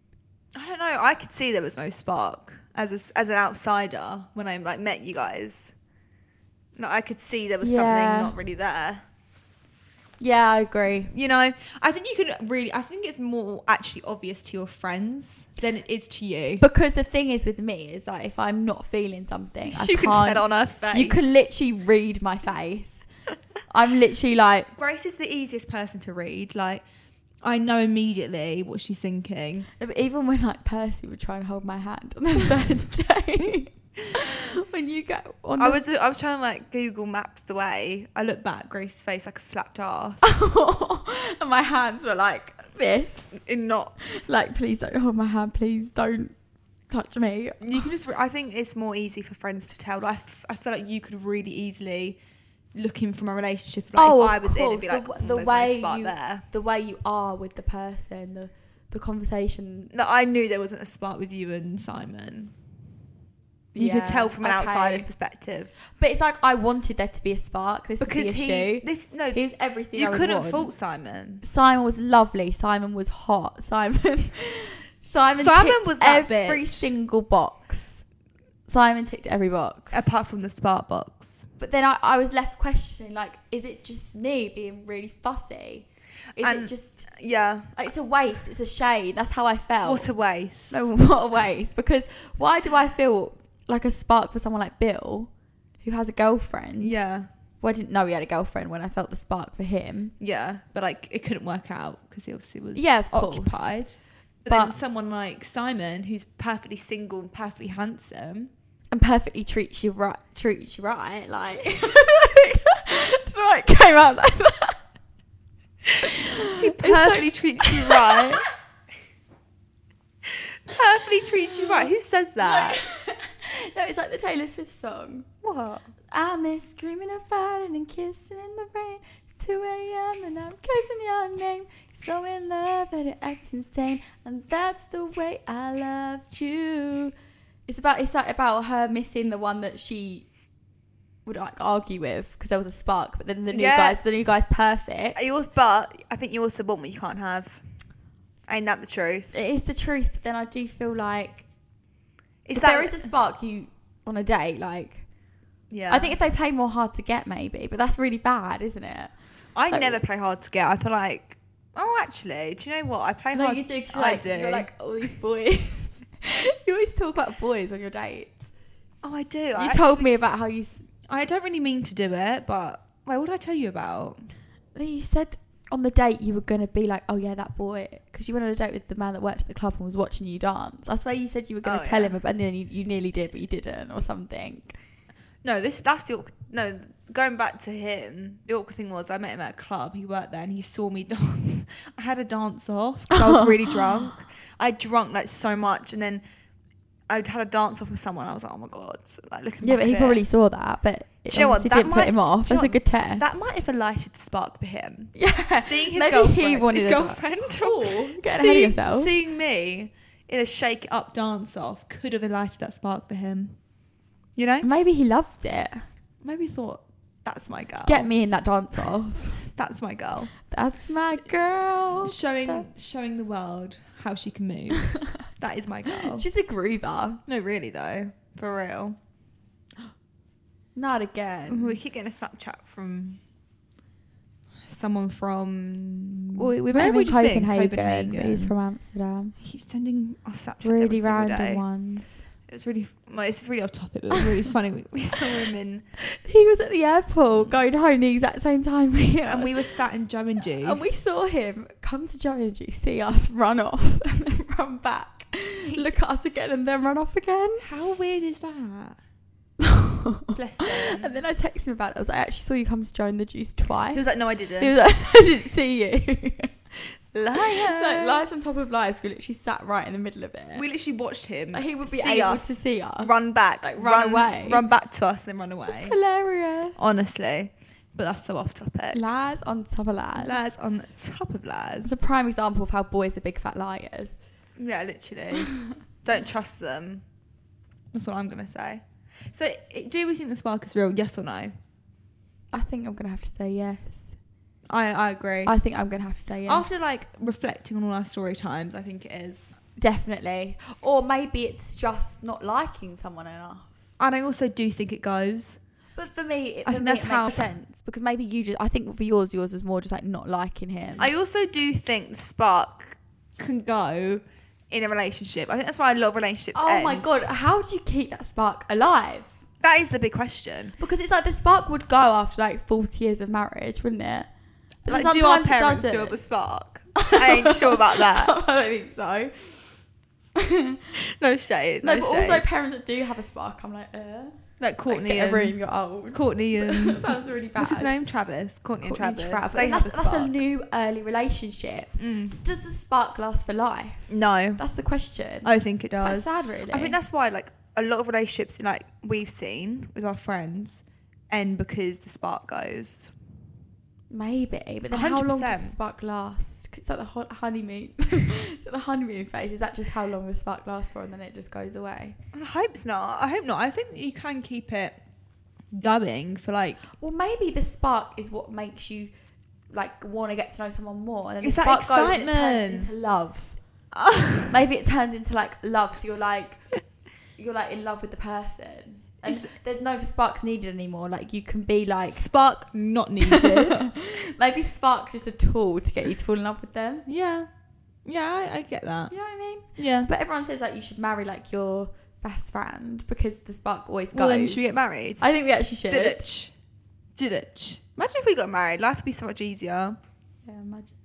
[SPEAKER 6] I don't know. I could see there was no spark as a, as an outsider when I like met you guys. No, I could see there was
[SPEAKER 7] Yeah.
[SPEAKER 6] something not really there.
[SPEAKER 7] Yeah, I agree.
[SPEAKER 6] You know, I think you could really. I think it's more actually obvious to your friends than it is to you.
[SPEAKER 7] Because the thing is with me is like if I'm not feeling something, I
[SPEAKER 6] You can
[SPEAKER 7] can't,
[SPEAKER 6] tell on her face.
[SPEAKER 7] You can literally read my face. I'm literally like,
[SPEAKER 6] Grace is the easiest person to read. Like, I know immediately what she's thinking.
[SPEAKER 7] even when like Percy would try and hold my hand on the third day. When you go on
[SPEAKER 6] I
[SPEAKER 7] the-
[SPEAKER 6] was I was trying to like Google Maps the way. I looked back, Grace's face like a slapped ass.
[SPEAKER 7] and my hands were like this.
[SPEAKER 6] In not.
[SPEAKER 7] Like, please don't hold my hand. Please don't touch me.
[SPEAKER 6] You can just. Re- I think it's more easy for friends to tell. Like, I, f- I feel like you could really easily looking from a relationship. Like,
[SPEAKER 7] Oh,
[SPEAKER 6] if I
[SPEAKER 7] of
[SPEAKER 6] was in, it'd
[SPEAKER 7] course.
[SPEAKER 6] be like,
[SPEAKER 7] the,
[SPEAKER 6] "Mm,
[SPEAKER 7] the
[SPEAKER 6] there's
[SPEAKER 7] way
[SPEAKER 6] no spark
[SPEAKER 7] you,
[SPEAKER 6] there.
[SPEAKER 7] the way you are with the person, the the conversation.
[SPEAKER 6] No, I knew there wasn't a spark with you and Simon. You
[SPEAKER 7] Yeah,
[SPEAKER 6] could tell from an
[SPEAKER 7] okay.
[SPEAKER 6] outsider's perspective.
[SPEAKER 7] But it's like I wanted there to be a spark. This
[SPEAKER 6] Because
[SPEAKER 7] was the
[SPEAKER 6] he,
[SPEAKER 7] issue.
[SPEAKER 6] this no,
[SPEAKER 7] He's everything.
[SPEAKER 6] you
[SPEAKER 7] I would
[SPEAKER 6] couldn't
[SPEAKER 7] want.
[SPEAKER 6] fault Simon.
[SPEAKER 7] Simon was lovely. Simon was hot. Simon. Simon.
[SPEAKER 6] Simon
[SPEAKER 7] ticked
[SPEAKER 6] was that
[SPEAKER 7] every
[SPEAKER 6] bitch.
[SPEAKER 7] single box. Simon ticked every box.
[SPEAKER 6] Apart from the spark box.
[SPEAKER 7] But then I, I was left questioning, like, is it just me being really fussy? Is
[SPEAKER 6] And-
[SPEAKER 7] it just
[SPEAKER 6] Yeah.
[SPEAKER 7] like, it's a waste? It's a shade. That's how I felt.
[SPEAKER 6] What a waste.
[SPEAKER 7] No, what a waste. Because why do I feel like a spark for someone like Bill, who has a girlfriend?
[SPEAKER 6] Yeah.
[SPEAKER 7] Well, I didn't know he had a girlfriend when I felt the spark for him.
[SPEAKER 6] Yeah. But like it couldn't work out because he obviously was
[SPEAKER 7] Yeah, of course.
[SPEAKER 6] occupied. But,
[SPEAKER 7] But-
[SPEAKER 6] then someone like Simon, who's perfectly single and perfectly handsome.
[SPEAKER 7] And perfectly treats you right. Treats you right. Like, do you know it came out like that?
[SPEAKER 6] He perfectly treats you right. Perfectly treats you right. Who says that?
[SPEAKER 7] No, it's like the Taylor Swift song.
[SPEAKER 6] What?
[SPEAKER 7] I'm there screaming and fighting and kissing in the rain. It's two a.m. and I'm kissing your name. So in love that it acts insane. And that's the way I loved you. It's about it's like about her missing the one that she would like argue with because there was a spark. But then the new
[SPEAKER 6] Yeah.
[SPEAKER 7] guy's the new guy's perfect.
[SPEAKER 6] You also, but I think you also want what you can't have. Ain't that the truth?
[SPEAKER 7] It is the truth, but then I do feel like
[SPEAKER 6] Is
[SPEAKER 7] if
[SPEAKER 6] that
[SPEAKER 7] there is a spark you on a date, like
[SPEAKER 6] yeah?
[SPEAKER 7] I think if they play more hard to get, maybe, but that's really bad, isn't it?
[SPEAKER 6] I
[SPEAKER 7] like-
[SPEAKER 6] never play hard to get. I feel like, oh, actually, do you know what? I play
[SPEAKER 7] No,
[SPEAKER 6] hard.
[SPEAKER 7] you do. 'Cause
[SPEAKER 6] I
[SPEAKER 7] you're like,
[SPEAKER 6] do.
[SPEAKER 7] You're like all these boys. You always talk about boys on your dates.
[SPEAKER 6] oh, I do.
[SPEAKER 7] You
[SPEAKER 6] I
[SPEAKER 7] told
[SPEAKER 6] actually-
[SPEAKER 7] me about how you. s-
[SPEAKER 6] I don't really mean to do it, but wait, what did I tell you about?
[SPEAKER 7] You said on the date you were gonna be like, oh yeah, that boy, because you went on a date with the man that worked at the club and was watching you dance. That's why you said you were gonna
[SPEAKER 6] Oh,
[SPEAKER 7] tell
[SPEAKER 6] yeah.
[SPEAKER 7] him, about, and then you, you nearly did, but you didn't, or something.
[SPEAKER 6] No, this that's the awkward, no. Going back to him, the awkward thing was I met him at a club. He worked there, and he saw me dance. I had a dance off because I was really drunk. I drunk like so much, and then I had a dance off with someone. I was like, oh my god, so, like looking.
[SPEAKER 7] Yeah,
[SPEAKER 6] back
[SPEAKER 7] but he
[SPEAKER 6] at
[SPEAKER 7] probably
[SPEAKER 6] it,
[SPEAKER 7] saw that, but it
[SPEAKER 6] Do you know what?
[SPEAKER 7] obviously
[SPEAKER 6] That
[SPEAKER 7] didn't
[SPEAKER 6] might-
[SPEAKER 7] put him off.
[SPEAKER 6] do you
[SPEAKER 7] That's
[SPEAKER 6] know
[SPEAKER 7] a good test.
[SPEAKER 6] that might have lighted the spark for him.
[SPEAKER 7] Yeah,
[SPEAKER 6] Seeing his
[SPEAKER 7] maybe
[SPEAKER 6] girlfriend,
[SPEAKER 7] he wanted
[SPEAKER 6] his
[SPEAKER 7] a dance.
[SPEAKER 6] girlfriend,
[SPEAKER 7] Oh, get ahead
[SPEAKER 6] seeing,
[SPEAKER 7] of yourself.
[SPEAKER 6] Seeing me in a shake up dance off could have lighted that spark for him. You know,
[SPEAKER 7] Maybe he loved it.
[SPEAKER 6] maybe he thought that's my girl.
[SPEAKER 7] Get me in that dance off.
[SPEAKER 6] That's my girl.
[SPEAKER 7] That's my girl.
[SPEAKER 6] Showing showing the world how she can move. That is my girl.
[SPEAKER 7] She's a groover.
[SPEAKER 6] No, really though. For real.
[SPEAKER 7] Not again.
[SPEAKER 6] We keep getting a Snapchat from someone from.
[SPEAKER 7] We, we
[SPEAKER 6] Where
[SPEAKER 7] met
[SPEAKER 6] have
[SPEAKER 7] him in
[SPEAKER 6] just been?
[SPEAKER 7] Copenhagen.
[SPEAKER 6] Copenhagen.
[SPEAKER 7] He's from Amsterdam.
[SPEAKER 6] He keeps sending us Snapchats every
[SPEAKER 7] Really
[SPEAKER 6] single
[SPEAKER 7] random
[SPEAKER 6] day.
[SPEAKER 7] ones.
[SPEAKER 6] It was really. Well, this is really off topic, but it was really funny. We, we saw him in,
[SPEAKER 7] He was at the airport going home the exact same time we were.
[SPEAKER 6] and we were sat in Joe and Juice.
[SPEAKER 7] And we saw him come to Joe and Juice, see us, run off, and then run back, look at us again, and then run off again.
[SPEAKER 6] How weird is that? Bless him.
[SPEAKER 7] And then I texted him about it. I was like, I actually saw you come to Joe and the Juice twice.
[SPEAKER 6] He was like, no, I didn't.
[SPEAKER 7] He was like, I didn't see you.
[SPEAKER 6] Liar.
[SPEAKER 7] Like, lies on top of lies. We literally sat right in the middle of it.
[SPEAKER 6] We literally watched him.
[SPEAKER 7] Like, he would be
[SPEAKER 6] see
[SPEAKER 7] able
[SPEAKER 6] us,
[SPEAKER 7] to see us.
[SPEAKER 6] run back,
[SPEAKER 7] Like, run away.
[SPEAKER 6] run back to us, and then run away.
[SPEAKER 7] It's hilarious.
[SPEAKER 6] Honestly, but that's so off topic.
[SPEAKER 7] Lies on top of lies.
[SPEAKER 6] Lads on top of lads.
[SPEAKER 7] It's a prime example of how boys are big fat liars.
[SPEAKER 6] Yeah, literally. Don't trust them. That's what I'm gonna say. So, i- do we think the spark is real? Yes or no?
[SPEAKER 7] I think I'm going to have to say yes.
[SPEAKER 6] I I agree.
[SPEAKER 7] I think I'm going to have to say yes.
[SPEAKER 6] After like reflecting on all our story times, I think it is.
[SPEAKER 7] Definitely. Or maybe it's just not liking someone enough.
[SPEAKER 6] And I also do think it goes.
[SPEAKER 7] But for me, it,
[SPEAKER 6] I
[SPEAKER 7] for
[SPEAKER 6] think
[SPEAKER 7] me,
[SPEAKER 6] that's
[SPEAKER 7] it
[SPEAKER 6] how-
[SPEAKER 7] makes sense. Because maybe you just... I think for yours, yours was more just like not liking him.
[SPEAKER 6] I also do think the spark can go in a relationship. I think that's why a lot of relationships
[SPEAKER 7] oh
[SPEAKER 6] end.
[SPEAKER 7] my God. How do you keep that spark alive?
[SPEAKER 6] That is the big question.
[SPEAKER 7] Because it's like the spark would go after like forty years of marriage, wouldn't it? But
[SPEAKER 6] Like,
[SPEAKER 7] then
[SPEAKER 6] do our
[SPEAKER 7] sometimes it
[SPEAKER 6] parents
[SPEAKER 7] doesn't.
[SPEAKER 6] do have a spark? I ain't sure about that.
[SPEAKER 7] I don't think so.
[SPEAKER 6] No shade.
[SPEAKER 7] No,
[SPEAKER 6] No,
[SPEAKER 7] but
[SPEAKER 6] shade.
[SPEAKER 7] also parents that do have a spark, I'm like, uh.
[SPEAKER 6] like Courtney
[SPEAKER 7] Like, get a
[SPEAKER 6] and
[SPEAKER 7] room, you're old.
[SPEAKER 6] Courtney and
[SPEAKER 7] That sounds really bad.
[SPEAKER 6] what's his name? Travis. Courtney,
[SPEAKER 7] Courtney
[SPEAKER 6] and Travis.
[SPEAKER 7] Travis.
[SPEAKER 6] They
[SPEAKER 7] And
[SPEAKER 6] have
[SPEAKER 7] that's,
[SPEAKER 6] a
[SPEAKER 7] that's
[SPEAKER 6] spark.
[SPEAKER 7] a new early relationship.
[SPEAKER 6] Mm.
[SPEAKER 7] So does the spark last for life?
[SPEAKER 6] No,
[SPEAKER 7] That's the question.
[SPEAKER 6] I don't think it
[SPEAKER 7] It's quite
[SPEAKER 6] does.
[SPEAKER 7] sad, really.
[SPEAKER 6] I think that's why like a lot of relationships like we've seen with our friends end because the spark goes.
[SPEAKER 7] Maybe, but then
[SPEAKER 6] one hundred
[SPEAKER 7] how long
[SPEAKER 6] percent.
[SPEAKER 7] does the spark last? 'Cause it's like the hon- honeymoon. It's like the honeymoon phase. Is that just how long the spark lasts for, and then it just goes away?
[SPEAKER 6] I hope it's not. I hope not. I think you can keep it going for like.
[SPEAKER 7] Well, maybe the spark is what makes you like want to get to know someone more, and then
[SPEAKER 6] It's
[SPEAKER 7] the
[SPEAKER 6] that
[SPEAKER 7] spark goes and it
[SPEAKER 6] excitement.
[SPEAKER 7] turns into love. Maybe it turns into like love, so you're like you're like in love with the person. And
[SPEAKER 6] It's-
[SPEAKER 7] there's no sparks needed anymore. Like you can be like
[SPEAKER 6] Spark not needed.
[SPEAKER 7] maybe spark's just a tool to get you to fall in love with them.
[SPEAKER 6] Yeah. Yeah, I, I get that.
[SPEAKER 7] You know what I mean?
[SPEAKER 6] Yeah.
[SPEAKER 7] But everyone says like you should marry like your best friend because the spark always goes.
[SPEAKER 6] Well, then should we get married?
[SPEAKER 7] I think we actually should.
[SPEAKER 6] Did it. Did it. Imagine if we got married. Life would be so much easier.
[SPEAKER 7] Yeah, imagine.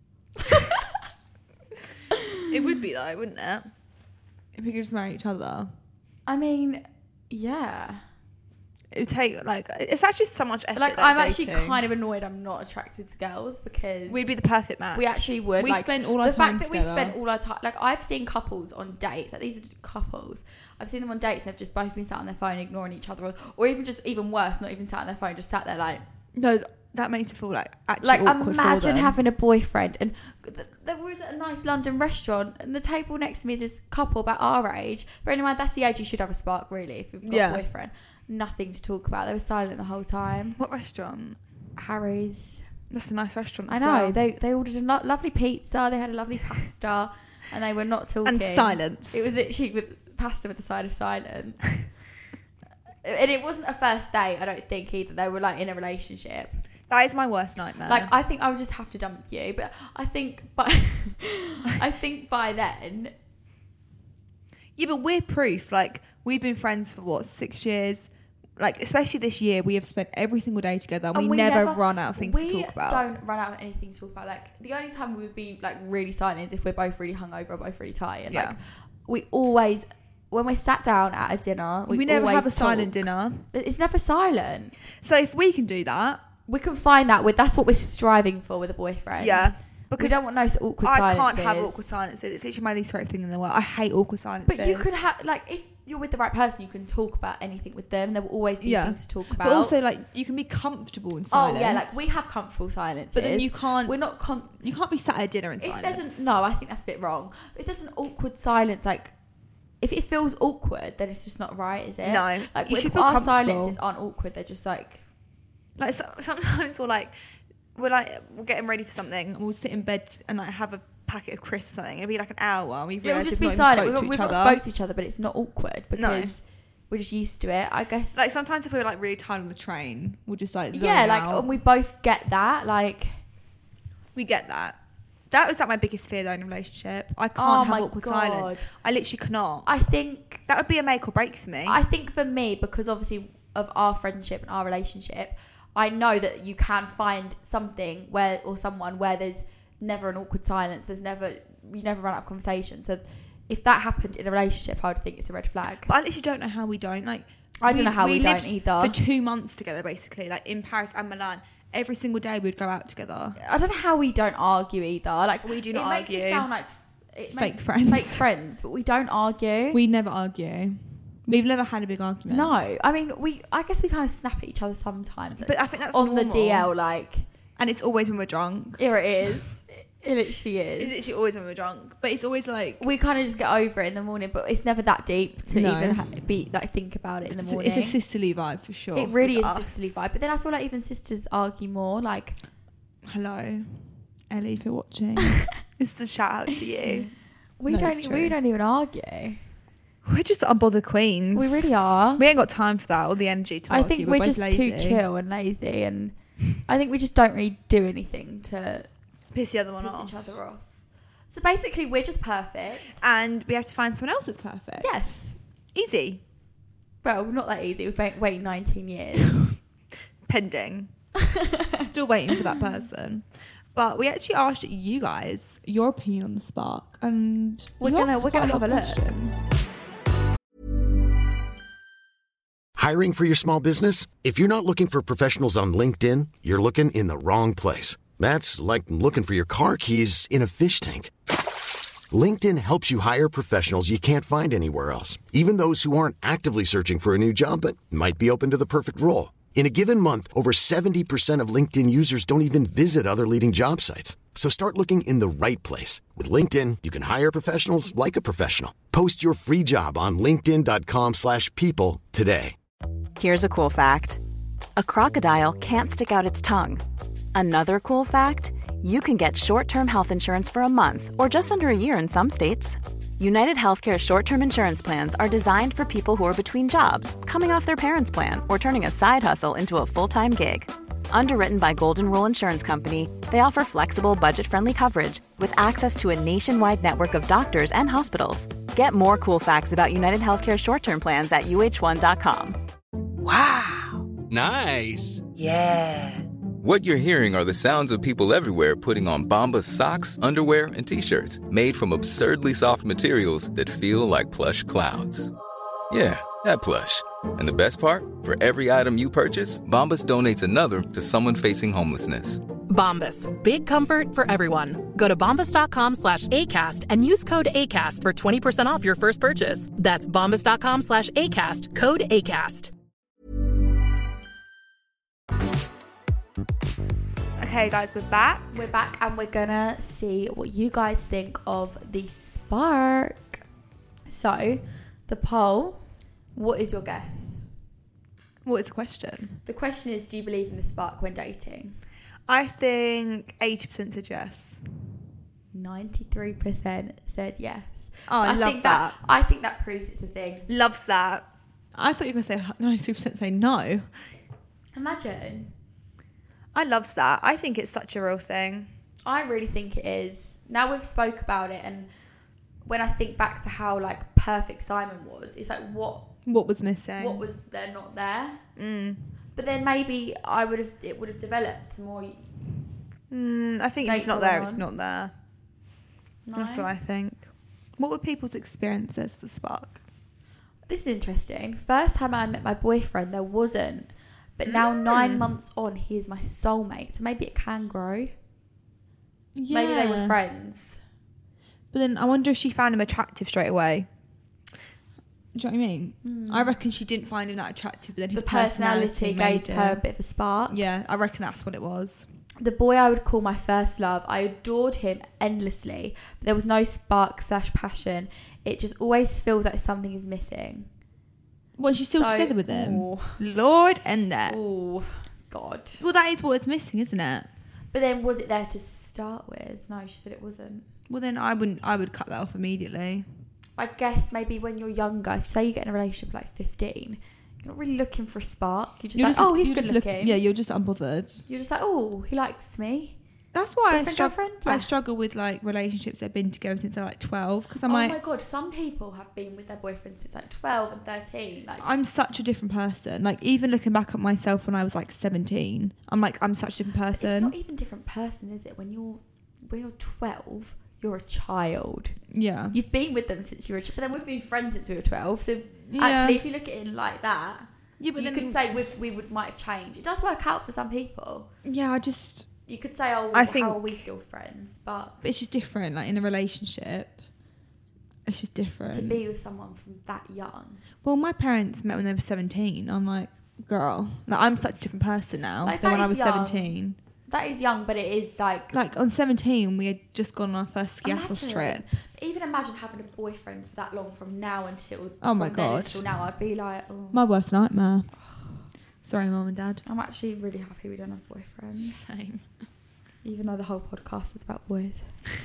[SPEAKER 6] It would be though, wouldn't it? If we could just marry each other.
[SPEAKER 7] I mean, yeah.
[SPEAKER 6] It would take like it's actually so much effort.
[SPEAKER 7] Like,
[SPEAKER 6] like
[SPEAKER 7] I'm actually
[SPEAKER 6] dating.
[SPEAKER 7] kind of annoyed I'm not attracted to girls because
[SPEAKER 6] We'd be the perfect match.
[SPEAKER 7] we actually would.
[SPEAKER 6] We
[SPEAKER 7] like,
[SPEAKER 6] spend all our
[SPEAKER 7] the
[SPEAKER 6] time
[SPEAKER 7] fact that
[SPEAKER 6] together.
[SPEAKER 7] we spent all our time. Like I've seen couples on dates. Like these are couples. I've seen them on dates and they've just both been sat on their phone ignoring each other, or, or even just even worse, not even sat on their phone, just sat there like.
[SPEAKER 6] No, that makes me feel like actually
[SPEAKER 7] Like
[SPEAKER 6] awkward for
[SPEAKER 7] imagine
[SPEAKER 6] them.
[SPEAKER 7] having a boyfriend and th- there was a nice London restaurant and the table next to me is this couple about our age. But anyway, that's the age you should have a spark really if you've got
[SPEAKER 6] Yeah.
[SPEAKER 7] a boyfriend. Nothing to talk about. They were silent the whole time.
[SPEAKER 6] What restaurant?
[SPEAKER 7] Harry's.
[SPEAKER 6] That's a nice restaurant
[SPEAKER 7] I
[SPEAKER 6] as
[SPEAKER 7] know.
[SPEAKER 6] well.
[SPEAKER 7] They they ordered a lo- lovely pizza. They had a lovely pasta, and they were not talking.
[SPEAKER 6] And silence.
[SPEAKER 7] It was literally with pasta with the side of silence. And it wasn't a first date. I don't think either. They were like in a relationship.
[SPEAKER 6] That is my worst nightmare.
[SPEAKER 7] Like I think I would just have to dump you, but I think by I think by then.
[SPEAKER 6] Yeah, but we're proof. Like we've been friends for what six years. Like especially this year, we have spent every single day together. And
[SPEAKER 7] And
[SPEAKER 6] we, never, run out of things to talk about.
[SPEAKER 7] We don't run out of anything to talk about. Like the only time we would be like really silent is if we're both really hungover or both really tired.
[SPEAKER 6] Yeah.
[SPEAKER 7] Like we always, when we're sat down at a dinner, we,
[SPEAKER 6] We never
[SPEAKER 7] always
[SPEAKER 6] have a silent
[SPEAKER 7] talk.
[SPEAKER 6] dinner.
[SPEAKER 7] It's never silent.
[SPEAKER 6] So if we can do that,
[SPEAKER 7] We can find that with that's what we're striving for with a boyfriend.
[SPEAKER 6] yeah.
[SPEAKER 7] We
[SPEAKER 6] Because
[SPEAKER 7] don't want no awkward
[SPEAKER 6] I
[SPEAKER 7] silences.
[SPEAKER 6] can't have awkward silences. It's literally my least favorite thing in the world. I hate awkward silences.
[SPEAKER 7] But you could have like if you're with the right person, you can talk about anything with them. There will always be
[SPEAKER 6] Yeah.
[SPEAKER 7] things to talk about.
[SPEAKER 6] But also, like, you can be comfortable in
[SPEAKER 7] oh
[SPEAKER 6] silence.
[SPEAKER 7] yeah, like we have comfortable silences.
[SPEAKER 6] But then you can't.
[SPEAKER 7] We're not. Con-
[SPEAKER 6] You can't be sat at dinner in
[SPEAKER 7] if
[SPEAKER 6] silence.
[SPEAKER 7] there's an, no, I think that's a bit wrong. But if there's an awkward silence, like if it feels awkward, then it's just not right, is it?
[SPEAKER 6] No.
[SPEAKER 7] Like
[SPEAKER 6] You
[SPEAKER 7] if
[SPEAKER 6] should feel
[SPEAKER 7] our
[SPEAKER 6] comfortable.
[SPEAKER 7] silences aren't awkward, they're just like
[SPEAKER 6] Like so, sometimes we're like, we're like, we're getting ready for something, and we'll sit in bed and like have a packet of crisps or something. It'll be like an hour. And we've
[SPEAKER 7] yeah, we'll
[SPEAKER 6] realised
[SPEAKER 7] just
[SPEAKER 6] we've
[SPEAKER 7] be
[SPEAKER 6] not even
[SPEAKER 7] silent.
[SPEAKER 6] spoke
[SPEAKER 7] We've,
[SPEAKER 6] to
[SPEAKER 7] we've
[SPEAKER 6] each
[SPEAKER 7] not
[SPEAKER 6] other.
[SPEAKER 7] spoke to each other, but it's not awkward because we're just used to it, I guess.
[SPEAKER 6] Like sometimes if we're like really tired on the train, we'll just like zone
[SPEAKER 7] yeah, like
[SPEAKER 6] out.
[SPEAKER 7] and we both get that. Like
[SPEAKER 6] we get that. That was like my biggest fear though in a relationship. I can't
[SPEAKER 7] Oh
[SPEAKER 6] have
[SPEAKER 7] my
[SPEAKER 6] awkward
[SPEAKER 7] God.
[SPEAKER 6] silence. I literally cannot.
[SPEAKER 7] I think
[SPEAKER 6] That would be a make or break for me.
[SPEAKER 7] I think for me, because obviously of our friendship and our relationship, I know that you can find something where or someone where there's never an awkward silence. There's never you never run out of conversation. So if that happened in a relationship, I would think it's a red flag.
[SPEAKER 6] But I literally don't know how we don't. Like
[SPEAKER 7] I don't know how we don't
[SPEAKER 6] lived
[SPEAKER 7] either.
[SPEAKER 6] For two months together, basically, like in Paris and Milan. Every single day we'd go out together.
[SPEAKER 7] I don't know how we don't argue either. Like
[SPEAKER 6] We do not
[SPEAKER 7] it makes
[SPEAKER 6] argue.
[SPEAKER 7] it sound like it
[SPEAKER 6] Fake
[SPEAKER 7] makes-
[SPEAKER 6] friends.
[SPEAKER 7] fake friends, but we don't argue.
[SPEAKER 6] We never argue. We've never had a big argument.
[SPEAKER 7] no, I mean we. I guess we kind of snap at each other sometimes.
[SPEAKER 6] But I think that's
[SPEAKER 7] on the
[SPEAKER 6] normal.
[SPEAKER 7] D L, like
[SPEAKER 6] And it's always when we're drunk.
[SPEAKER 7] here it is. It literally is.
[SPEAKER 6] It's literally always when we're drunk. But it's always like...
[SPEAKER 7] We kind of just get over it in the morning, but it's never that deep to
[SPEAKER 6] No.
[SPEAKER 7] even ha- be like think about it in the
[SPEAKER 6] It's,
[SPEAKER 7] morning.
[SPEAKER 6] it's a sisterly vibe for sure.
[SPEAKER 7] It really
[SPEAKER 6] with
[SPEAKER 7] is a
[SPEAKER 6] us.
[SPEAKER 7] sisterly vibe. But then I feel like even sisters argue more. Like
[SPEAKER 6] Hello, Ellie, if you're watching. This is a shout out to you.
[SPEAKER 7] we
[SPEAKER 6] No,
[SPEAKER 7] don't,
[SPEAKER 6] it's
[SPEAKER 7] we
[SPEAKER 6] true.
[SPEAKER 7] don't even argue.
[SPEAKER 6] We're just unbothered queens.
[SPEAKER 7] We really are.
[SPEAKER 6] We ain't got time for that or the energy to
[SPEAKER 7] I
[SPEAKER 6] argue.
[SPEAKER 7] think
[SPEAKER 6] we're,
[SPEAKER 7] we're
[SPEAKER 6] both
[SPEAKER 7] just
[SPEAKER 6] lazy.
[SPEAKER 7] too chill and lazy, and I think we just don't really do anything to
[SPEAKER 6] Piss the other one
[SPEAKER 7] piss
[SPEAKER 6] off.
[SPEAKER 7] each other off. So basically, we're just perfect.
[SPEAKER 6] And we have to find someone else that's perfect.
[SPEAKER 7] Yes.
[SPEAKER 6] Easy.
[SPEAKER 7] Well, not that easy. We've been waiting nineteen years.
[SPEAKER 6] Pending. Still waiting for that person. But we actually asked you guys your opinion on the spark, and
[SPEAKER 7] We're
[SPEAKER 6] you
[SPEAKER 7] gonna-
[SPEAKER 6] asked
[SPEAKER 7] we're
[SPEAKER 6] quite
[SPEAKER 7] gonna
[SPEAKER 6] lot
[SPEAKER 7] have a
[SPEAKER 6] of
[SPEAKER 7] look.
[SPEAKER 6] questions.
[SPEAKER 3] Hiring for your small business? If you're not looking for professionals on LinkedIn, you're looking in the wrong place. That's like looking for your car keys in a fish tank. LinkedIn helps you hire professionals you can't find anywhere else, even those who aren't actively searching for a new job but might be open to the perfect role. In a given month, over seventy percent of LinkedIn users don't even visit other leading job sites. So start looking in the right place. With LinkedIn, you can hire professionals like a professional. Post your free job on linkedin.com slash people today.
[SPEAKER 8] Here's a cool fact. A crocodile can't stick out its tongue. Another cool fact, you can get short-term health insurance for a month or just under a year in some states. United Healthcare short-term insurance plans are designed for people who are between jobs, coming off their parents' plan, or turning a side hustle into a full-time gig. Underwritten by Golden Rule Insurance Company, they offer flexible, budget-friendly coverage with access to a nationwide network of doctors and hospitals. Get more cool facts about United Healthcare short-term plans at U H one dot com.
[SPEAKER 2] Wow.
[SPEAKER 9] Nice.
[SPEAKER 2] Yeah.
[SPEAKER 4] What you're hearing are the sounds of people everywhere putting on Bombas socks, underwear, and T-shirts made from absurdly soft materials that feel like plush clouds. Yeah, that plush. And the best part? For every item you purchase, Bombas donates another to someone facing homelessness.
[SPEAKER 5] Bombas. Big comfort for everyone. Go to bombas.com slash ACAST and use code ACAST for twenty percent off your first purchase. That's bombas.com slash ACAST. Code ACAST.
[SPEAKER 6] Okay, guys, we're back.
[SPEAKER 7] We're back and we're gonna see what you guys think of the spark. So, the poll, what is your guess?
[SPEAKER 6] What is the question?
[SPEAKER 7] The question is, do you believe in the spark when dating?
[SPEAKER 6] I think eighty percent said yes.
[SPEAKER 7] ninety-three percent said yes.
[SPEAKER 6] Oh, I love
[SPEAKER 7] think
[SPEAKER 6] that.
[SPEAKER 7] I think that proves it's a thing.
[SPEAKER 6] Loves that. I thought you were going to say ninety-two percent say no.
[SPEAKER 7] Imagine.
[SPEAKER 6] I loves that. I think it's such a real thing.
[SPEAKER 7] I really think it is. Now we've spoke about it, and when I think back to how like perfect Simon was, it's like what
[SPEAKER 6] What was missing?
[SPEAKER 7] what was there not there?
[SPEAKER 6] Mm.
[SPEAKER 7] But then maybe I would have it would have developed more.
[SPEAKER 6] Mm, I think if it's
[SPEAKER 7] Dates
[SPEAKER 6] not
[SPEAKER 7] going
[SPEAKER 6] there, it's
[SPEAKER 7] on.
[SPEAKER 6] not there.
[SPEAKER 7] No?
[SPEAKER 6] That's what I think. What were people's experiences with the spark?
[SPEAKER 7] This is interesting. First time I met my boyfriend, there wasn't. But now
[SPEAKER 6] Mm.
[SPEAKER 7] nine months on, he is my soulmate. So maybe it can grow.
[SPEAKER 6] Yeah.
[SPEAKER 7] Maybe they were friends.
[SPEAKER 6] But then I wonder if she found him attractive straight away. Do you know what I mean? Mm. I reckon she didn't find him that attractive, but then his
[SPEAKER 7] The personality,
[SPEAKER 6] personality,
[SPEAKER 7] gave
[SPEAKER 6] made
[SPEAKER 7] her a
[SPEAKER 6] it.
[SPEAKER 7] bit of a spark.
[SPEAKER 6] Yeah, I reckon that's what it was.
[SPEAKER 7] The boy I would call my first love. I adored him endlessly. But there was no spark slash passion. It just always feels like something is missing.
[SPEAKER 6] Was she still
[SPEAKER 7] So-
[SPEAKER 6] together with him?
[SPEAKER 7] Ooh.
[SPEAKER 6] Lord and that.
[SPEAKER 7] Oh, God.
[SPEAKER 6] Well, that is what it's missing, isn't it?
[SPEAKER 7] But then was it there to start with? No, she said it wasn't.
[SPEAKER 6] Well, then I wouldn't. I would cut that off immediately.
[SPEAKER 7] I guess maybe when you're younger, if say you get in a relationship at like fifteen, you're not really looking for a spark. You're just
[SPEAKER 6] You're
[SPEAKER 7] like,
[SPEAKER 6] just-
[SPEAKER 7] oh, he's
[SPEAKER 6] you're
[SPEAKER 7] good
[SPEAKER 6] just
[SPEAKER 7] looking.
[SPEAKER 6] look- yeah, you're just unbothered.
[SPEAKER 7] You're just like, oh, he likes me.
[SPEAKER 6] That's why I,
[SPEAKER 7] Boyfriend,
[SPEAKER 6] struggle.
[SPEAKER 7] girlfriend? Yeah.
[SPEAKER 6] I struggle with like relationships that have been together since they're like twelve because I'm
[SPEAKER 7] oh
[SPEAKER 6] like,
[SPEAKER 7] my god, some people have been with their boyfriend since like twelve and thirteen. Like,
[SPEAKER 6] I'm such a different person. Like even looking back at myself when I was like seventeen, I'm like I'm such a different
[SPEAKER 7] it's
[SPEAKER 6] person.
[SPEAKER 7] not even different person, is it? When you're when you're twelve, you're a child.
[SPEAKER 6] Yeah.
[SPEAKER 7] You've been with them since you were a child, but then we've been friends since we were twelve. So
[SPEAKER 6] Yeah.
[SPEAKER 7] actually, if you look at it like that,
[SPEAKER 6] Yeah, but
[SPEAKER 7] you
[SPEAKER 6] then
[SPEAKER 7] could say we've, we would might have changed. It does work out for some people.
[SPEAKER 6] yeah, I just
[SPEAKER 7] You could say, oh,
[SPEAKER 6] I
[SPEAKER 7] well,
[SPEAKER 6] think-
[SPEAKER 7] how are we still friends? But
[SPEAKER 6] but it's just different. Like in a relationship, it's just
[SPEAKER 7] to
[SPEAKER 6] different.
[SPEAKER 7] be with someone from that young,
[SPEAKER 6] Well, my parents met when they were seventeen. I'm like, girl, like I'm such a different person now
[SPEAKER 7] Like,
[SPEAKER 6] than
[SPEAKER 7] that
[SPEAKER 6] when I
[SPEAKER 7] is
[SPEAKER 6] was
[SPEAKER 7] young.
[SPEAKER 6] seventeen.
[SPEAKER 7] that is young, but it is like.
[SPEAKER 6] Like on seventeen, we had just gone on our first skiathos
[SPEAKER 7] imagine-
[SPEAKER 6] trip.
[SPEAKER 7] Even imagine having a boyfriend for that long from now until.
[SPEAKER 6] Oh my
[SPEAKER 7] from then
[SPEAKER 6] God.
[SPEAKER 7] Until now, I'd be like, oh.
[SPEAKER 6] My worst nightmare. Sorry, mum and dad.
[SPEAKER 7] I'm actually really happy we don't have boyfriends.
[SPEAKER 6] Same.
[SPEAKER 7] Even though the whole podcast is about boys.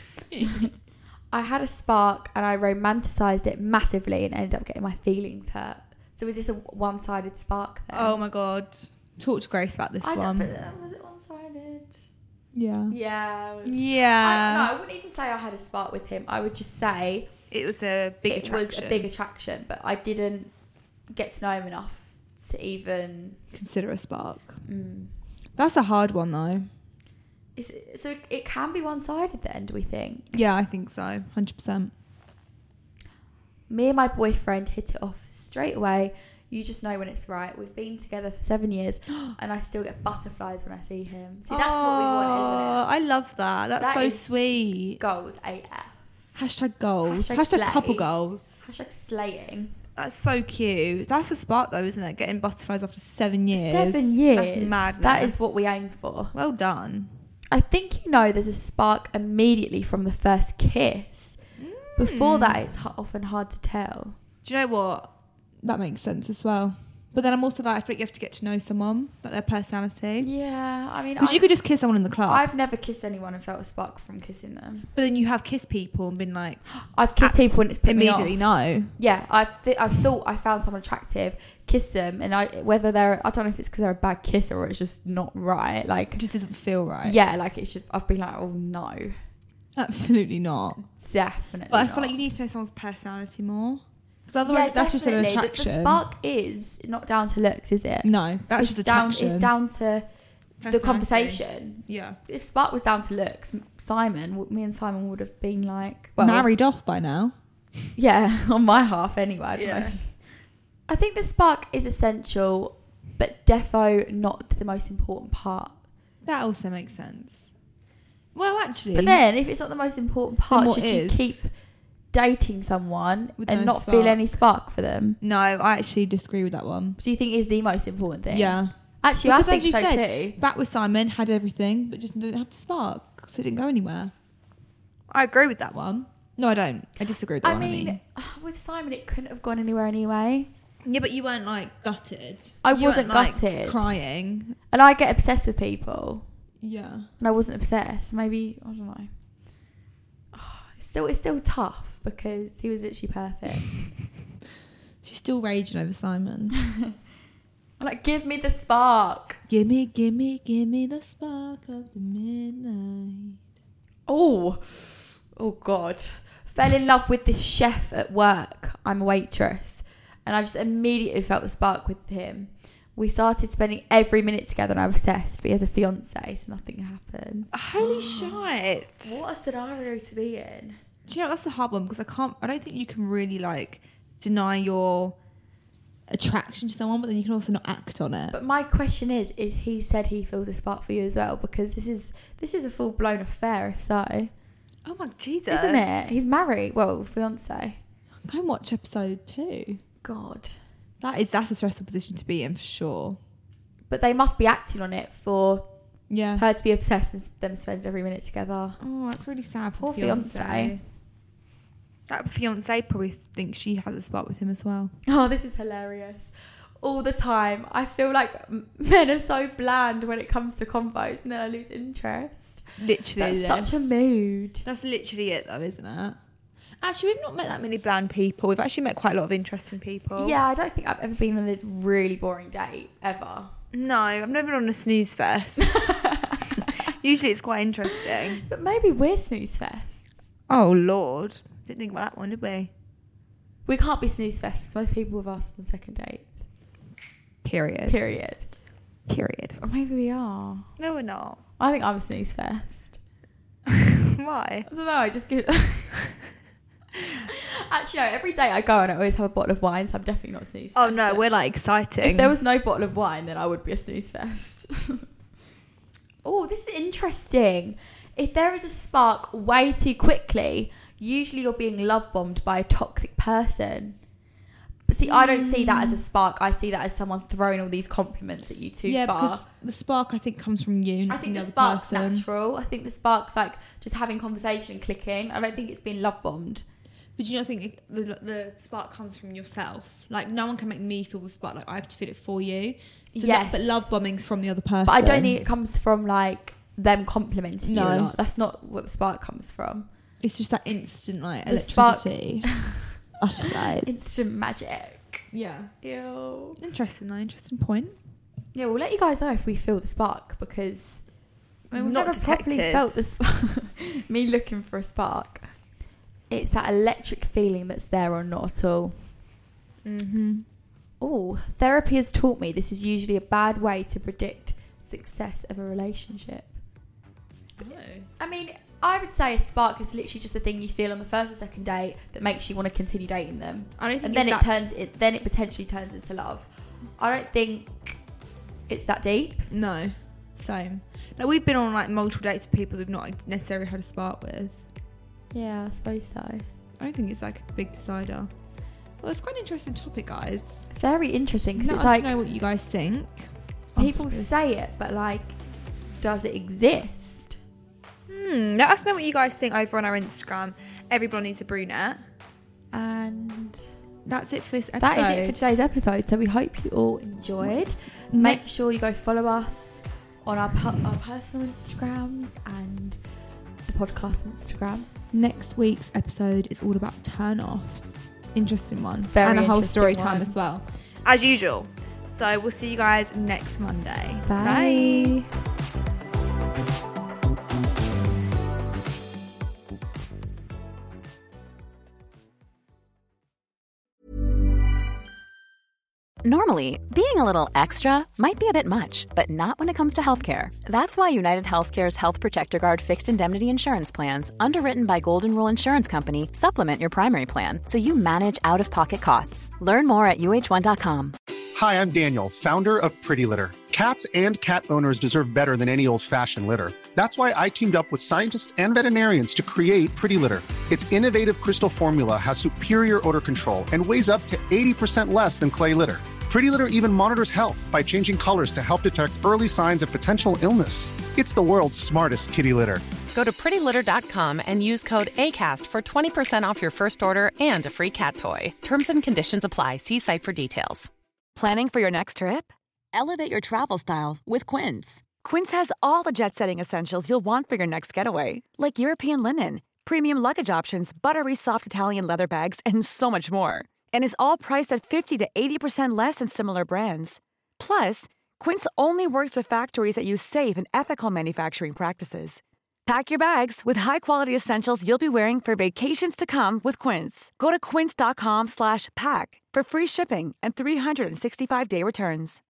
[SPEAKER 7] I had a spark and I romanticised it massively and ended up getting my feelings hurt. So was this a one-sided spark then?
[SPEAKER 6] Oh my god. Talk to Grace about this
[SPEAKER 7] I
[SPEAKER 6] one.
[SPEAKER 7] don't, but was it one-sided?
[SPEAKER 6] Yeah.
[SPEAKER 7] Yeah. it was-
[SPEAKER 6] Yeah.
[SPEAKER 7] I, no, I wouldn't even say I had a spark with him. I would just say
[SPEAKER 6] It was a big
[SPEAKER 7] it
[SPEAKER 6] attraction.
[SPEAKER 7] was a big attraction, but I didn't get to know him enough to even...
[SPEAKER 6] Consider a spark.
[SPEAKER 7] Mm.
[SPEAKER 6] That's a hard one though.
[SPEAKER 7] Is it, so it can be one-sided then, do we think?
[SPEAKER 6] Yeah, I think so. one hundred percent.
[SPEAKER 7] Me and my boyfriend hit it off straight away. You just know when it's right. We've been together for seven years and I still get butterflies when I see him. See, that's what we want, isn't it?
[SPEAKER 6] I love that. That's
[SPEAKER 7] That
[SPEAKER 6] so
[SPEAKER 7] is
[SPEAKER 6] sweet.
[SPEAKER 7] Goals A F.
[SPEAKER 6] Hashtag goals.
[SPEAKER 7] Hashtag
[SPEAKER 6] Hashtag,
[SPEAKER 7] slay.
[SPEAKER 6] couple goals.
[SPEAKER 7] Hashtag slaying.
[SPEAKER 6] That's so cute. That's a spark though, isn't it? Getting butterflies after seven years.
[SPEAKER 7] Seven years.
[SPEAKER 6] That's madness.
[SPEAKER 7] That is what we aim for.
[SPEAKER 6] Well done.
[SPEAKER 7] I think you know there's a spark immediately from the first kiss. Before that, it's h- often hard to tell.
[SPEAKER 6] Do you know what? That makes sense as well. But then I'm also like, I think you have to get to know someone, like their personality.
[SPEAKER 7] Yeah, I mean,
[SPEAKER 6] Because
[SPEAKER 7] I-
[SPEAKER 6] you could just kiss someone in the club.
[SPEAKER 7] I've never kissed anyone and felt a spark from kissing them.
[SPEAKER 6] but then you have kissed people and been like,
[SPEAKER 7] I've kissed people and it's put me
[SPEAKER 6] immediately
[SPEAKER 7] off.
[SPEAKER 6] no.
[SPEAKER 7] Yeah, I've th- I've thought I found someone attractive, kissed them, and I whether they're I don't know if it's because they're a bad kisser or it's just not right. Like,
[SPEAKER 6] It just doesn't feel right.
[SPEAKER 7] yeah, like it's just I've been like, oh no,
[SPEAKER 6] Absolutely not.
[SPEAKER 7] definitely.
[SPEAKER 6] But I
[SPEAKER 7] not.
[SPEAKER 6] feel like you need to know someone's personality more. Because otherwise,
[SPEAKER 7] yeah,
[SPEAKER 6] that's just an
[SPEAKER 7] definitely. The-
[SPEAKER 6] attraction.
[SPEAKER 7] The, spark is not down to looks, is it?
[SPEAKER 6] No, that's
[SPEAKER 7] it's
[SPEAKER 6] just
[SPEAKER 7] down.
[SPEAKER 6] attraction.
[SPEAKER 7] It's down to the
[SPEAKER 6] Personality.
[SPEAKER 7] conversation.
[SPEAKER 6] Yeah.
[SPEAKER 7] If spark was down to looks, Simon, w- me and Simon would have been like, well,
[SPEAKER 6] Married off by now.
[SPEAKER 7] Yeah, on my half anyway. I don't
[SPEAKER 6] Yeah.
[SPEAKER 7] know. I think the spark is essential, but defo not the most important part.
[SPEAKER 6] That also makes sense. Well, actually.
[SPEAKER 7] But then, if it's not the most important part,
[SPEAKER 6] what
[SPEAKER 7] should
[SPEAKER 6] is?
[SPEAKER 7] you keep dating someone
[SPEAKER 6] With
[SPEAKER 7] and
[SPEAKER 6] no
[SPEAKER 7] not feel
[SPEAKER 6] spark?
[SPEAKER 7] any spark for them?
[SPEAKER 6] No, I actually disagree with that one.
[SPEAKER 7] Do you think is the most important thing?
[SPEAKER 6] Yeah.
[SPEAKER 7] Actually,
[SPEAKER 6] Because
[SPEAKER 7] I think
[SPEAKER 6] as you
[SPEAKER 7] so
[SPEAKER 6] said,
[SPEAKER 7] too.
[SPEAKER 6] back with Simon, had everything, but just didn't have the spark, so it didn't go anywhere. I agree with that one. No, I don't. I disagree with that
[SPEAKER 7] I
[SPEAKER 6] one.
[SPEAKER 7] mean, with Simon, it couldn't have gone anywhere anyway.
[SPEAKER 6] Yeah, but you weren't like gutted.
[SPEAKER 7] I
[SPEAKER 6] You
[SPEAKER 7] wasn't
[SPEAKER 6] weren't, like,
[SPEAKER 7] gutted.
[SPEAKER 6] crying.
[SPEAKER 7] And I get obsessed with people,
[SPEAKER 6] Yeah.
[SPEAKER 7] and I wasn't obsessed. Maybe I don't know. It's still, it's still tough because he was literally perfect.
[SPEAKER 6] She's still raging over Simon.
[SPEAKER 7] I'm like, give me the spark.
[SPEAKER 6] Gimme, gimme, gimme the spark of the midnight.
[SPEAKER 7] Oh, oh God. Fell in love with this chef at work. I'm a waitress. And I just immediately felt the spark with him. We started spending every minute together and I was obsessed. But he has a fiance, so nothing can happen.
[SPEAKER 6] Holy shit.
[SPEAKER 7] What a scenario to be in.
[SPEAKER 6] Do you know, that's a hard one because I can't, I don't think you can really like deny your attraction to someone, but then you can also not act on it.
[SPEAKER 7] But my question is, is he said he feels a spark for you as well? Because this is this is a full-blown affair, if so.
[SPEAKER 6] Oh my Jesus.
[SPEAKER 7] Isn't it? He's married. Well, fiance.
[SPEAKER 6] Go and watch episode two.
[SPEAKER 7] God.
[SPEAKER 6] That is, that's a stressful position to be in for sure.
[SPEAKER 7] But they must be acting on it for
[SPEAKER 6] Yeah.
[SPEAKER 7] her to be obsessed and them spend every minute together.
[SPEAKER 6] Oh, that's really sad. For
[SPEAKER 7] Poor
[SPEAKER 6] the fiance.
[SPEAKER 7] fiance.
[SPEAKER 6] That fiance probably thinks she has a spot with him as well.
[SPEAKER 7] Oh, this is hilarious. All the time. I feel like m- men are so bland when it comes to convos and then I lose interest.
[SPEAKER 6] Literally.
[SPEAKER 7] That's such a mood.
[SPEAKER 6] That's literally it though, isn't it? Actually, we've not met that many bland people. We've actually met quite a lot of interesting people.
[SPEAKER 7] Yeah, I don't think I've ever been on a really boring date, ever.
[SPEAKER 6] No, I've never been on a snooze fest. Usually it's quite interesting.
[SPEAKER 7] But maybe we're snooze fests.
[SPEAKER 6] Oh, Lord. Didn't think about that one, did we?
[SPEAKER 7] We can't be snooze fests. Most people have asked on second dates.
[SPEAKER 6] Period.
[SPEAKER 7] Period.
[SPEAKER 6] Period.
[SPEAKER 7] Or maybe we are.
[SPEAKER 6] No, we're not.
[SPEAKER 7] I think I'm a snooze fest.
[SPEAKER 6] Why?
[SPEAKER 7] I don't know. I just give... Actually, no, every day I go and I always have a bottle of wine, so I'm definitely not snooze fest.
[SPEAKER 6] Oh, no, we're like exciting.
[SPEAKER 7] If there was no bottle of wine, then I would be a snooze fest. Oh, this is interesting. If there is a spark way too quickly, usually you're being love bombed by a toxic person. But see, mm. I don't see that as a spark. I see that as someone throwing all these compliments at you too
[SPEAKER 6] yeah,
[SPEAKER 7] far.
[SPEAKER 6] Yeah, because the spark, I think, comes from you.
[SPEAKER 7] I think
[SPEAKER 6] the,
[SPEAKER 7] the
[SPEAKER 6] the
[SPEAKER 7] spark's
[SPEAKER 6] person.
[SPEAKER 7] natural. I think the spark's like just having conversation, clicking. I don't think it's being love bombed.
[SPEAKER 6] But do you not think it, the, the spark comes from yourself? Like, no one can make me feel the spark. Like, I have to feel it for you. So
[SPEAKER 7] yes.
[SPEAKER 6] That, but love bombing's from the other person.
[SPEAKER 7] But I don't think it comes from, like, them complimenting
[SPEAKER 6] no.
[SPEAKER 7] you a lot. That's not what the spark comes from.
[SPEAKER 6] It's just that instant, like,
[SPEAKER 7] the
[SPEAKER 6] electricity. Utter lies.
[SPEAKER 7] Instant magic.
[SPEAKER 6] Yeah.
[SPEAKER 7] Ew.
[SPEAKER 6] Interesting, though. Interesting point.
[SPEAKER 7] Yeah, we'll let you guys know if we feel the spark, because I mean, we've
[SPEAKER 6] not
[SPEAKER 7] never
[SPEAKER 6] detected.
[SPEAKER 7] properly felt the spark. Me looking for a spark. It's that electric feeling that's there or not at all.
[SPEAKER 6] Mm-hmm.
[SPEAKER 7] Oh, therapy has taught me this is usually a bad way to predict success of a relationship.
[SPEAKER 6] Oh.
[SPEAKER 7] I mean, I would say a spark is literally just a thing you feel on the first or second date that makes you want to continue dating them.
[SPEAKER 6] I don't think
[SPEAKER 7] and then it
[SPEAKER 6] that...
[SPEAKER 7] turns it. Then it potentially turns into love. I don't think it's that deep.
[SPEAKER 6] No, same. Like, we've been on like multiple dates with people we've not necessarily had a spark with.
[SPEAKER 7] Yeah, I suppose so.
[SPEAKER 6] I don't think it's like a big decider. Well, it's quite an interesting topic, guys.
[SPEAKER 7] Very interesting, because
[SPEAKER 6] Let
[SPEAKER 7] it's
[SPEAKER 6] us
[SPEAKER 7] like
[SPEAKER 6] know what you guys think.
[SPEAKER 7] people
[SPEAKER 6] oh,
[SPEAKER 7] say it, but like, does it exist?
[SPEAKER 6] Hmm. Let us know what you guys think over on our Instagram. Everybody needs a brunette.
[SPEAKER 7] And
[SPEAKER 6] that's it for this episode.
[SPEAKER 7] That is it for today's episode. So we hope you all enjoyed. Make sure you go follow us on our our personal Instagrams and the podcast Instagram.
[SPEAKER 6] Next week's episode is all about turn-offs. Interesting one.
[SPEAKER 7] Very
[SPEAKER 6] and a whole
[SPEAKER 7] interesting
[SPEAKER 6] story
[SPEAKER 7] one.
[SPEAKER 6] time as well. As usual. So we'll see you guys next Monday.
[SPEAKER 7] Bye. Bye.
[SPEAKER 8] Normally, being a little extra might be a bit much, but not when it comes to healthcare. That's why United Healthcare's Health Protector Guard fixed indemnity insurance plans, underwritten by Golden Rule Insurance Company, supplement your primary plan so you manage out-of-pocket costs. Learn more at U H one dot com.
[SPEAKER 9] Hi, I'm Daniel, founder of Pretty Litter. Cats and cat owners deserve better than any old-fashioned litter. That's why I teamed up with scientists and veterinarians to create Pretty Litter. Its innovative crystal formula has superior odor control and weighs up to eighty percent less than clay litter. Pretty Litter even monitors health by changing colors to help detect early signs of potential illness. It's the world's smartest kitty litter.
[SPEAKER 10] Go to pretty litter dot com and use code ACAST for twenty percent off your first order and a free cat toy. Terms and conditions apply. See site for details.
[SPEAKER 11] Planning for your next trip? Elevate your travel style with Quince. Quince has all the jet-setting essentials you'll want for your next getaway, like European linen, premium luggage options, buttery soft Italian leather bags, and so much more. And is all priced at fifty to eighty percent less than similar brands. Plus, Quince only works with factories that use safe and ethical manufacturing practices. Pack your bags with high-quality essentials you'll be wearing for vacations to come with Quince. Go to quince dot com slash pack for free shipping and three sixty-five day returns.